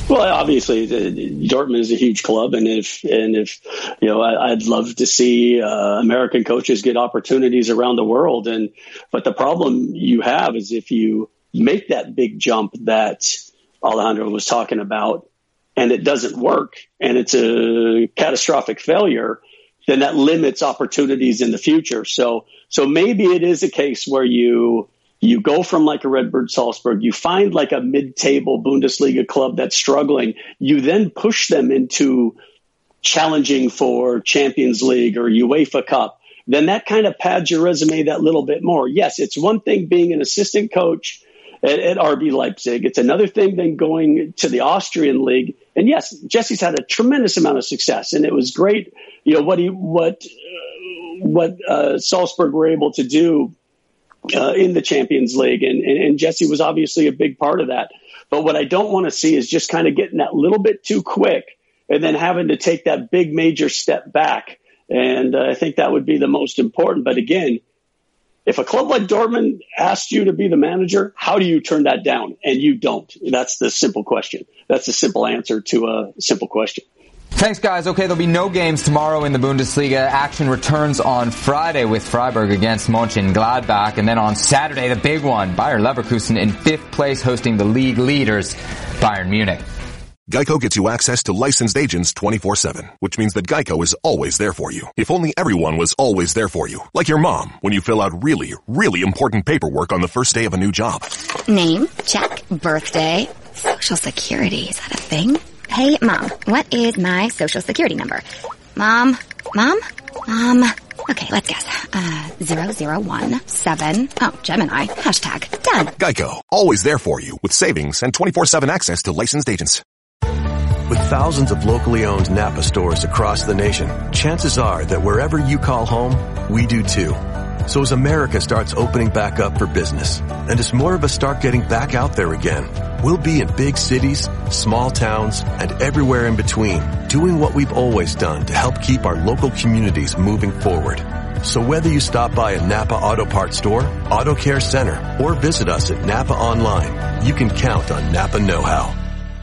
Well, obviously, Dortmund is a huge club, and if and if you know, I, I'd love to see uh, American coaches get opportunities around the world. And but the problem you have is if you make that big jump that Alejandro was talking about, and it doesn't work, and it's a catastrophic failure, then that limits opportunities in the future. So, so maybe it is a case where you. You go from like a Red Bull Salzburg, you find like a mid-table Bundesliga club that's struggling. You then push them into challenging for Champions League or UEFA Cup. Then that kind of pads your resume that little bit more. Yes, it's one thing being an assistant coach at, at R B Leipzig. It's another thing than going to the Austrian league. And yes, Jesse's had a tremendous amount of success, and it was great. You know what he what uh, what uh, Salzburg were able to do. Uh, in the Champions League, and, and, and Jesse was obviously a big part of that. But what I don't want to see is just kind of getting that little bit too quick and then having to take that big major step back. And uh, I think that would be the most important. But again, if a club like Dortmund asked you to be the manager, how do you turn that down? And you don't. That's the simple question. That's the simple answer to a simple question. Thanks, guys. Okay, there'll be no games tomorrow in the Bundesliga. Action returns on Friday with Freiburg against Mönchengladbach. And then on Saturday, the big one, Bayer Leverkusen in fifth place hosting the league leaders, Bayern Munich. Geico gets you access to licensed agents twenty-four seven, which means that Geico is always there for you. If only everyone was always there for you. Like your mom, when you fill out really, really important paperwork on the first day of a new job. Name, check. Birthday, Social Security, is that a thing? Hey, Mom, what is my Social Security number? Mom, Mom, Mom. Okay, let's guess. Uh, zero zero one seven. Oh, Gemini. Hashtag. Done. Geico. Always there for you with savings and twenty-four seven access to licensed agents. With thousands of locally owned Napa stores across the nation, chances are that wherever you call home, we do too. So as America starts opening back up for business, and as more of us start getting back out there again, we'll be in big cities, small towns, and everywhere in between, doing what we've always done to help keep our local communities moving forward. So whether you stop by a Napa Auto Parts store, Auto Care Center, or visit us at Napa Online, you can count on Napa Know-How.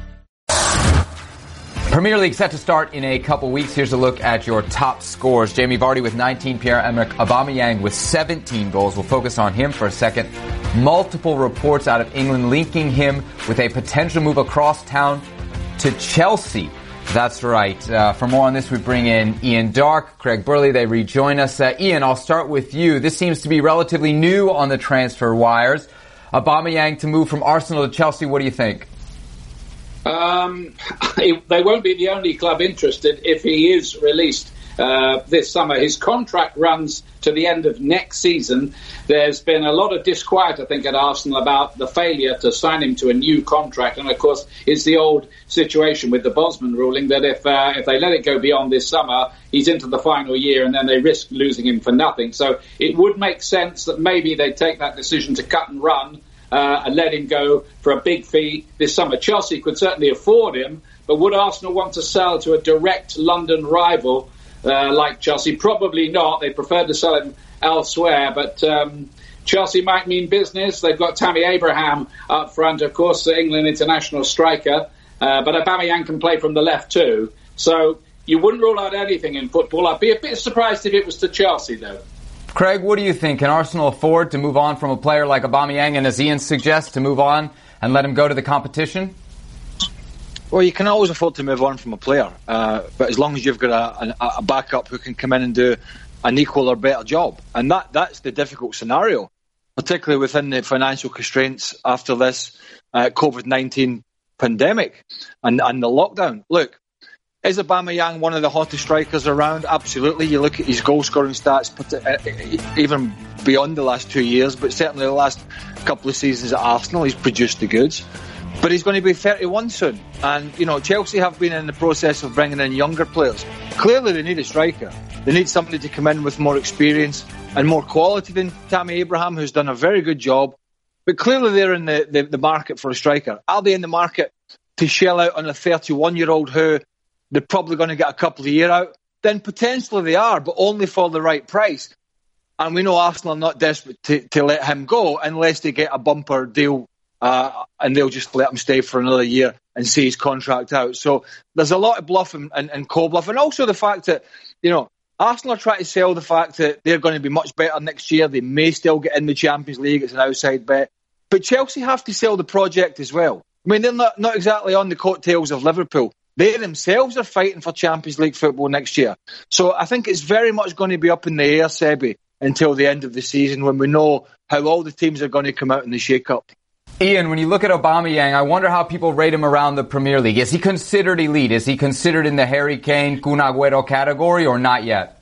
Premier League set to start in a couple weeks. Here's a look at your top scores. Jamie Vardy with nineteen, Pierre-Emerick Aubameyang with seventeen goals. We'll focus on him for a second. Multiple reports out of England linking him with a potential move across town to Chelsea. That's right. Uh, for more on this, we bring in Ian Darke, Craig Burley. They rejoin us. Uh, Ian, I'll start with you. This seems to be relatively new on the transfer wires. Aubameyang to move from Arsenal to Chelsea. What do you think? Um, they won't be the only club interested if he is released uh, this summer. His contract runs to the end of next season. There's been a lot of disquiet, I think, at Arsenal about the failure to sign him to a new contract. And, of course, it's the old situation with the Bosman ruling that if uh, if they let it go beyond this summer, he's into the final year and then they risk losing him for nothing. So it would make sense that maybe they take that decision to cut and run Uh, and let him go for a big fee this summer. Chelsea could certainly afford him, but would Arsenal want to sell to a direct London rival uh, like Chelsea? Probably not. They prefer to sell him elsewhere, but um, Chelsea might mean business. They've got Tammy Abraham up front, of course, the England international striker, uh, but Aubameyang can play from the left too. So you wouldn't rule out anything in football. I'd be a bit surprised if it was to Chelsea, though. Craig, what do you think? Can Arsenal afford to move on from a player like Aubameyang and, as Ian suggests, to move on and let him go to the competition? Well, you can always afford to move on from a player, uh, but as long as you've got a, a, a backup who can come in and do an equal or better job. And that that's the difficult scenario, particularly within the financial constraints after this uh, COVID nineteen pandemic and, and the lockdown. Look, is Aubameyang one of the hottest strikers around? Absolutely. You look at his goal-scoring stats, even beyond the last two years, but certainly the last couple of seasons at Arsenal, he's produced the goods. But he's going to be thirty-one soon. And, you know, Chelsea have been in the process of bringing in younger players. Clearly they need a striker. They need somebody to come in with more experience and more quality than Tammy Abraham, who's done a very good job. But clearly they're in the, the, the market for a striker. Are they in the market to shell out on a thirty-one-year-old who they're probably going to get a couple of years out? Then potentially they are, but only for the right price. And we know Arsenal are not desperate to, to let him go unless they get a bumper deal uh, and they'll just let him stay for another year and see his contract out. So there's a lot of bluff and, and, and cold bluff. And also the fact that, you know, Arsenal are trying to sell the fact that they're going to be much better next year. They may still get in the Champions League. It's an outside bet. But Chelsea have to sell the project as well. I mean, they're not, not exactly on the coattails of Liverpool. They themselves are fighting for Champions League football next year. So I think it's very much going to be up in the air, Sebi, until the end of the season when we know how all the teams are going to come out in the shake-up. Ian, when you look at Aubameyang, I wonder how people rate him around the Premier League. Is he considered elite? Is he considered in the Harry Kane, Kun Agüero category, or not yet?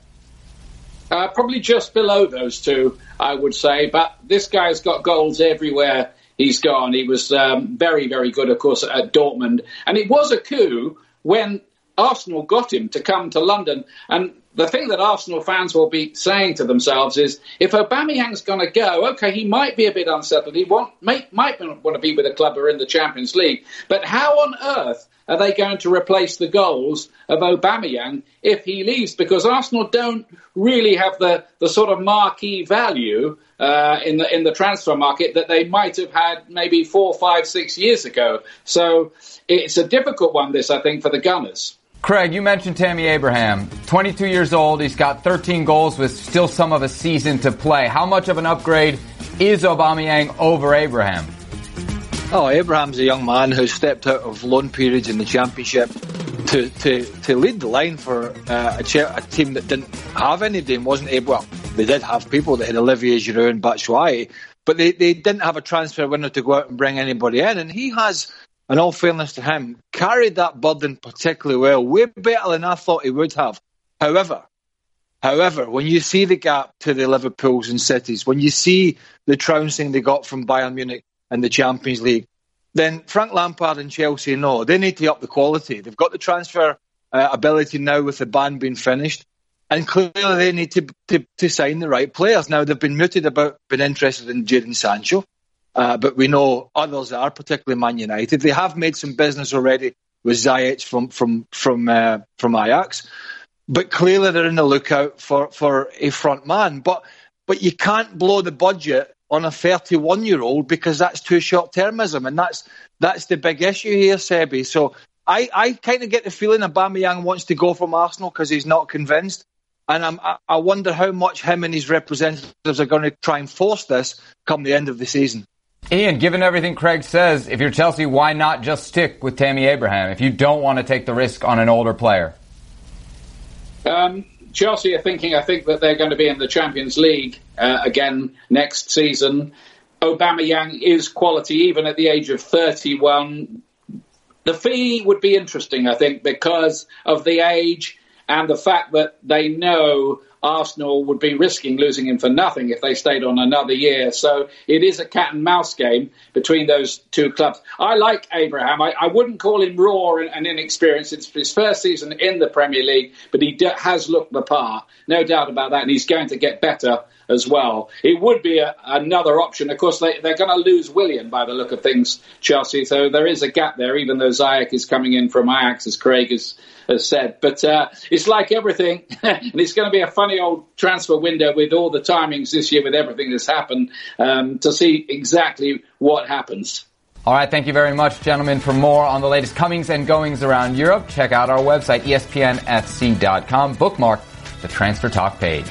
Uh, probably just below those two, I would say. But this guy's got goals everywhere he's gone. He was um, very, very good, of course, at Dortmund. And it was a coup when Arsenal got him to come to London. And the thing that Arsenal fans will be saying to themselves is, if Aubameyang's going to go, OK, he might be a bit unsettled. He want, might, might want to be with a club who are in the Champions League. But how on earth are they going to replace the goals of Aubameyang if he leaves? Because Arsenal don't really have the, the sort of marquee value uh, in the in the transfer market that they might have had maybe four, five, six years ago. So it's a difficult one, this, I think, for the Gunners. Craig, you mentioned Tammy Abraham. twenty-two years old. He's got thirteen goals with still some of a season to play. How much of an upgrade is Aubameyang over Abraham? Oh, Abraham's a young man who stepped out of loan periods in the Championship to to, to lead the line for uh, a, cha- a team that didn't have anybody and wasn't able. Well, they did have people. They had Olivier Giroud and Batshuayi, but they, they didn't have a transfer window to go out and bring anybody in. And he has, in all fairness to him, carried that burden particularly well, way better than I thought he would have. However, however, when you see the gap to the Liverpools and Cities, when you see the trouncing they got from Bayern Munich in the Champions League, then Frank Lampard and Chelsea know they need to up the quality. They've got the transfer uh, ability now with the ban being finished, and clearly they need to, to to sign the right players. Now, they've been muted about being interested in Jadon Sancho, uh, but we know others are, particularly Man United. They have made some business already with Ziyech from from from uh, from Ajax, but clearly they're in the lookout for, for a front man. But but you can't blow the budget on a thirty-one-year-old because that's too short-termism, and that's that's the big issue here, Sebi. So I, I kind of get the feeling Aubameyang wants to go from Arsenal because he's not convinced, and I'm, I, I wonder how much him and his representatives are going to try and force this come the end of the season. Ian, given everything Craig says, if you're Chelsea, why not just stick with Tammy Abraham if you don't want to take the risk on an older player? Um, Chelsea are thinking, I think, that they're going to be in the Champions League uh, again next season. Aubameyang is quality, even at the age of thirty-one. The fee would be interesting, I think, because of the age and the fact that they know Arsenal would be risking losing him for nothing if they stayed on another year. So it is a cat and mouse game between those two clubs. I like Abraham. I, I wouldn't call him raw and, and inexperienced. It's his first season in the Premier League, but he d- has looked the part. No doubt about that. And he's going to get better as well. It would be a, another option. Of course, they, they're going to lose Willian by the look of things, Chelsea. So there is a gap there, even though Ziyech is coming in from Ajax, as Craig has, has said. But uh, it's like everything, and it's going to be a funny old transfer window with all the timings this year, with everything that's happened, um, to see exactly what happens. All right, thank you very much, gentlemen. For more on the latest comings and goings around Europe, check out our website, E S P N F C dot com. Bookmark the Transfer Talk page.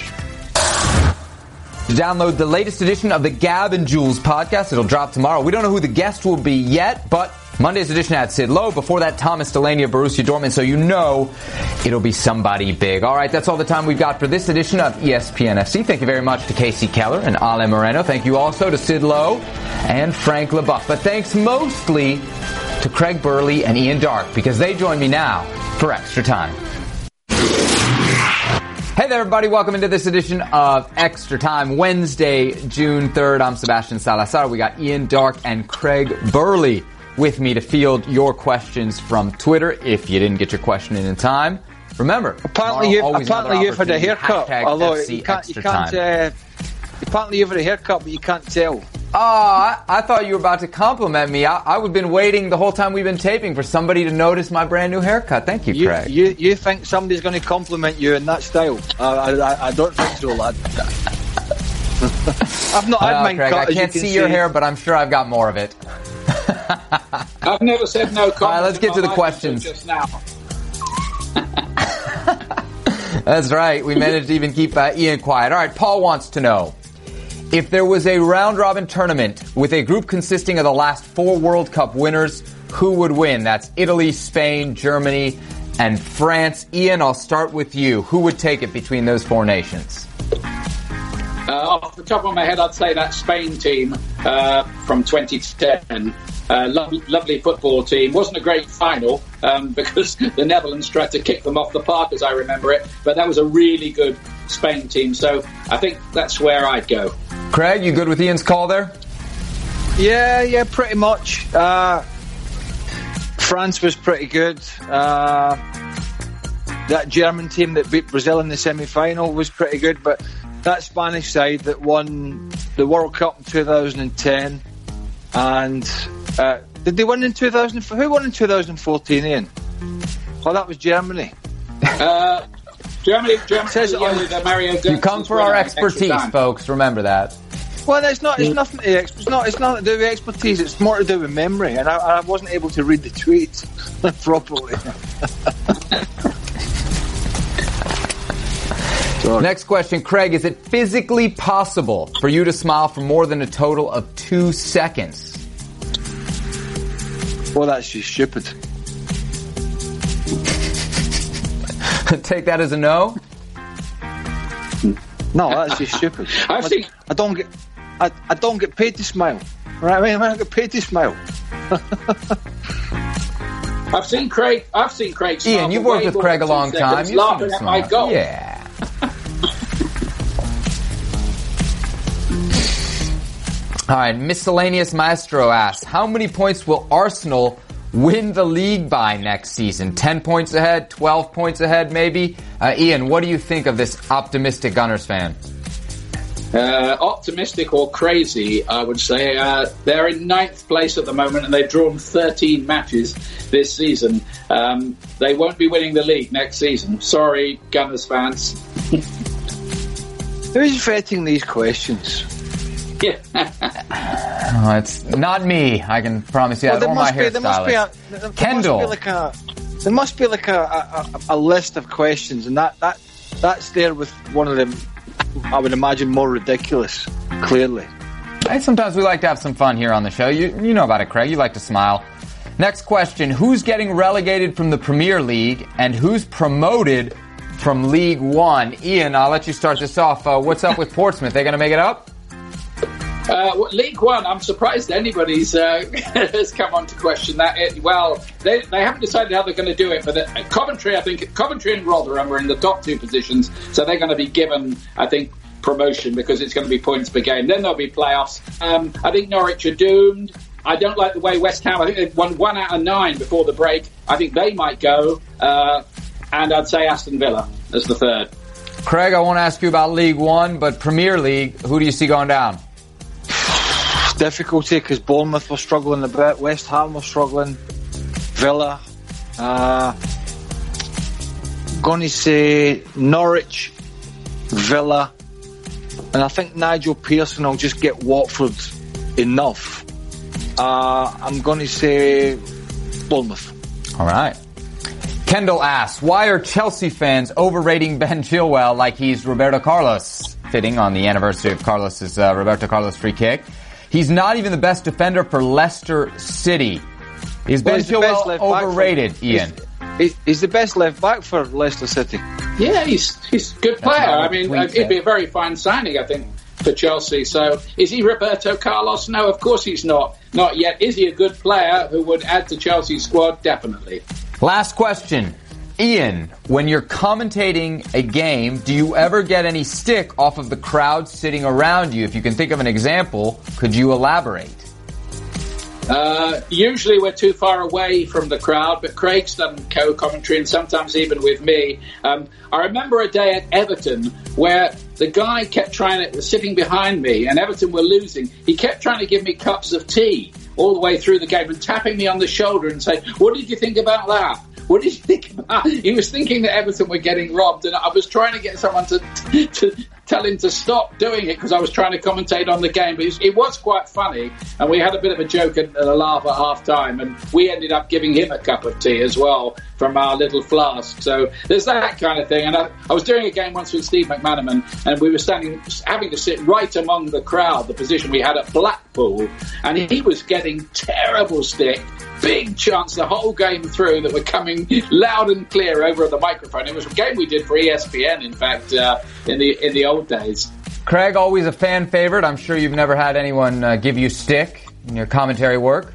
To download the latest edition of the Gab and Jules podcast, it'll drop tomorrow. We don't know who the guest will be yet, but Monday's edition had Sid Lowe. Before that, Thomas Delaney of Borussia Dortmund, so you know it'll be somebody big. All right, that's all the time we've got for this edition of E S P N F C. Thank you very much to Casey Keller and Ale Moreno. Thank you also to Sid Lowe and Frank LeBuff. But thanks mostly to Craig Burley and Ian Darke, because they join me now for Extra Time. Hey there, everybody. Welcome into this edition of Extra Time, Wednesday, June third. I'm Sebastian Salazar. We got Ian Darke and Craig Burley with me to field your questions from Twitter. If you didn't get your question in in time, remember, apparently you've, apparently you've had a haircut, although you can't, you can't uh, apparently you've had a haircut, but you can't tell. Oh, I, I thought you were about to compliment me. I, I've been waiting the whole time we've been taping for somebody to notice my brand new haircut. Thank you, you Craig. You, you think somebody's going to compliment you in that style? Uh, I, I don't think so, lad. I've not had uh, mine Craig, cut. I can't you see see your hair, but I'm sure I've got more of it. I've never said no comment. All right, let's get to the questions. Just now. That's right. We managed to even keep uh, Ian quiet. All right, Paul wants to know, if there was a round-robin tournament with a group consisting of the last four World Cup winners, who would win? That's Italy, Spain, Germany, and France. Ian, I'll start with you. Who would take it between those four nations? Uh, off the top of my head, I'd say that Spain team uh, from twenty ten. Uh, lovely, lovely football team. Wasn't a great final um, because the Netherlands tried to kick them off the park, as I remember it. But that was a really good Spain team. So I think that's where I'd go. Craig, you good with Ian's call there? Yeah, yeah, pretty much. Uh, France was pretty good. Uh, that German team that beat Brazil in the semi-final was pretty good. But that Spanish side that won the World Cup in two thousand ten and... Uh, did they win in two thousand? Who won in two thousand fourteen, Ian? Oh, that was Germany. Uh, Germany, Germany. Says yeah, with uh, Mario Götze. You come for our expertise, folks. Remember that. Well, it's not. It's nothing. It's not. It's nothing to do with expertise. It's more to do with memory, and I, I wasn't able to read the tweets properly. Next question, Craig. Is it physically possible for you to smile for more than a total of two seconds? Well, that's just stupid. Take that as a no? No, that's just stupid. I think I don't get. I, I don't get paid to smile. Right? I mean, I don't get paid to smile. I've seen Craig. I've seen Craig. Smile Ian, you've worked with Craig a long time. You've laughing at my goal. Yeah. All right, Miscellaneous Maestro asks, how many points will Arsenal win the league by next season? ten points ahead, twelve points ahead maybe? Uh, Ian, what do you think of this optimistic Gunners fan? Uh, optimistic or crazy, I would say. Uh, they're in ninth place at the moment and they've drawn thirteen matches this season. Um, they won't be winning the league next season. Sorry, Gunners fans. Who's vetting these questions? Yeah. Oh, it's not me. I can promise you that. Well, Or my be, there must be a, there Kendall. Must be like a, there must be like a, a, a list of questions, and that, that that's there with one of them. I would imagine more ridiculous. Clearly. Hey, sometimes we like to have some fun here on the show. You you know about it, Craig. You like to smile. Next question: who's getting relegated from the Premier League, and who's promoted from League One? Ian, I'll let you start this off. Uh, what's up with Portsmouth? They going to make it up? Uh, well, League One, I'm surprised anybody's uh, has come on to question that. It, well, they they haven't decided how they're going to do it, but uh, Coventry, I think, Coventry and Rotherham are in the top two positions, so they're going to be given, I think, promotion because it's going to be points per game. Then there'll be playoffs. Um, I think Norwich are doomed. I don't like the way West Ham, I think they've won one out of nine before the break. I think they might go, uh, and I'd say Aston Villa as the third. Craig, I won't ask you about League One, but Premier League, who do you see going down? Difficulty because Bournemouth were struggling a bit, West Ham were struggling, Villa. Uh, I'm going to say Norwich, Villa, and I think Nigel Pearson will just get Watford enough. Uh, I'm going to say Bournemouth. All right. Kendall asks, why are Chelsea fans overrating Ben Chilwell like he's Roberto Carlos? Fitting on the anniversary of Carlos's uh, Roberto Carlos free kick. He's not even the best defender for Leicester City. Is well, Ben Chilwell overrated, for, Ian? He's, he's the best left back for Leicester City. Yeah, he's he's a good player. I mean, uh, it'd be a very fine signing, I think, for Chelsea. So, is he Roberto Carlos? No, of course he's not. Not yet. Is he a good player who would add to Chelsea's squad? Definitely. Last question. Ian, when you're commentating a game, do you ever get any stick off of the crowd sitting around you? If you can think of an example, could you elaborate? Uh, usually we're too far away from the crowd, but Craig's done co-commentary and sometimes even with me. Um, I remember a day at Everton where the guy kept trying to, sitting behind me and Everton were losing. He kept trying to give me cups of tea all the way through the game and tapping me on the shoulder and saying, what did you think about that? what did you think about? He was thinking that Everton were getting robbed, and I was trying to get someone to to tell him to stop doing it because I was trying to commentate on the game. But it was, it was quite funny, and we had a bit of a joke and a laugh at half time, and we ended up giving him a cup of tea as well from our little flask. So there's that kind of thing. And I, I was doing a game once with Steve McManaman, and we were standing, having to sit right among the crowd, the position we had at Blackpool, and he was getting terrible stick. Big chance the whole game through that were coming loud and clear over at the microphone. It was a game we did for E S P N, in fact, uh, in the in the old days. Craig, always a fan favorite. I'm sure you've never had anyone uh, give you stick in your commentary work.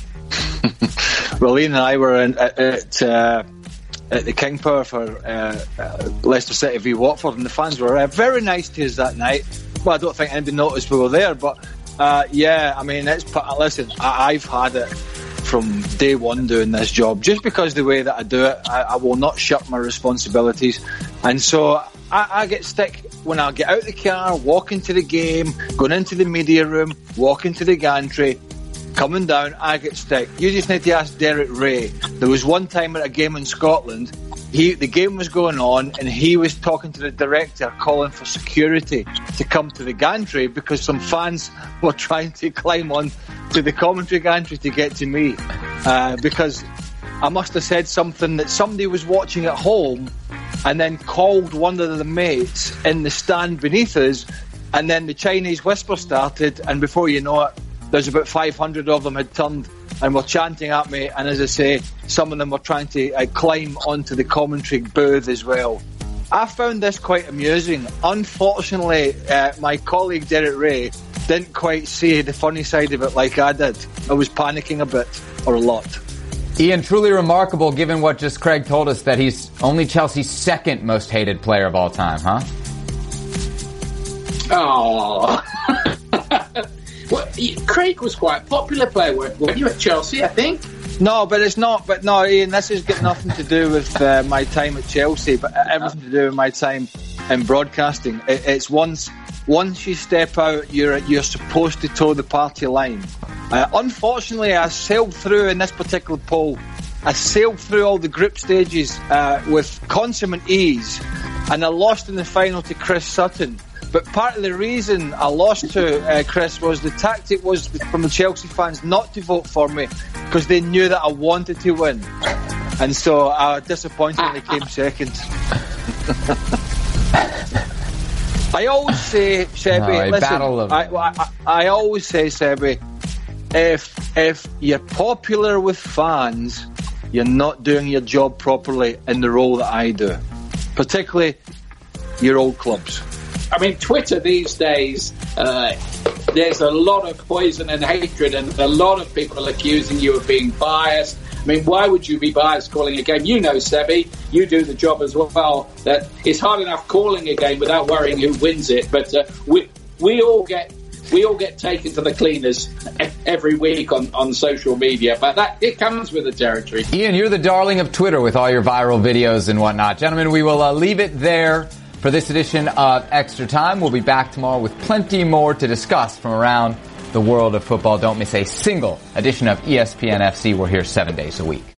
Well, Ian and I were in, at, at, uh, at the King Power for uh, uh, Leicester City v Watford, and the fans were uh, very nice to us that night. Well, I don't think anybody noticed we were there, but uh, yeah, I mean, it's listen, I, I've had it from day one doing this job, just because the way that I do it, I, I will not shirk my responsibilities, and so I, I get stick when I get out the car, walk into the game, going into the media room, walk into the gantry, coming down, I get stick. You just need to ask Derek Ray. There was one time at a game in Scotland, he the game was going on, and he was talking to the director, calling for security to come to the gantry because some fans were trying to climb on to the commentary gantry to get to me, uh, because I must have said something that somebody was watching at home and then called one of the mates in the stand beneath us, and then the Chinese whisper started, and before you know it, there's about five hundred of them had turned and were chanting at me, and as I say, some of them were trying to uh, climb onto the commentary booth as well. I found this quite amusing. Unfortunately, uh, my colleague Derek Ray didn't quite see the funny side of it like I did. I was panicking a bit, or a lot. Ian, truly remarkable given what just Craig told us, that he's only Chelsea's second most hated player of all time, huh? Oh. Well, Craig was quite a popular player, weren't you, at Chelsea, I think? No, but it's not. But no, Ian, this has got nothing to do with uh, my time at Chelsea, but everything to do with my time in broadcasting. It, it's once once you step out, you're you're supposed to toe the party line. Uh, unfortunately, I sailed through in this particular poll. I sailed through all the group stages uh, with consummate ease, and I lost in the final to Chris Sutton. But part of the reason I lost to uh, Chris was the tactic was from the Chelsea fans not to vote for me because they knew that I wanted to win. And so I disappointingly came second. I always say, Sebi, no, listen, of- I, I, I always say, Sebi, if, if you're popular with fans, you're not doing your job properly in the role that I do, particularly your old clubs. I mean, Twitter these days, uh, there's a lot of poison and hatred, and a lot of people accusing you of being biased. I mean, why would you be biased calling a game? You know, Sebi, you do the job as well, that it's hard enough calling a game without worrying who wins it, but uh, we we all get we all get taken to the cleaners every week on, on social media, but that it comes with the territory. Ian, you're the darling of Twitter with all your viral videos and whatnot. Gentlemen, we will uh, leave it there for this edition of Extra Time. We'll be back tomorrow with plenty more to discuss from around the world of football. Don't miss a single edition of E S P N F C. We're here seven days a week.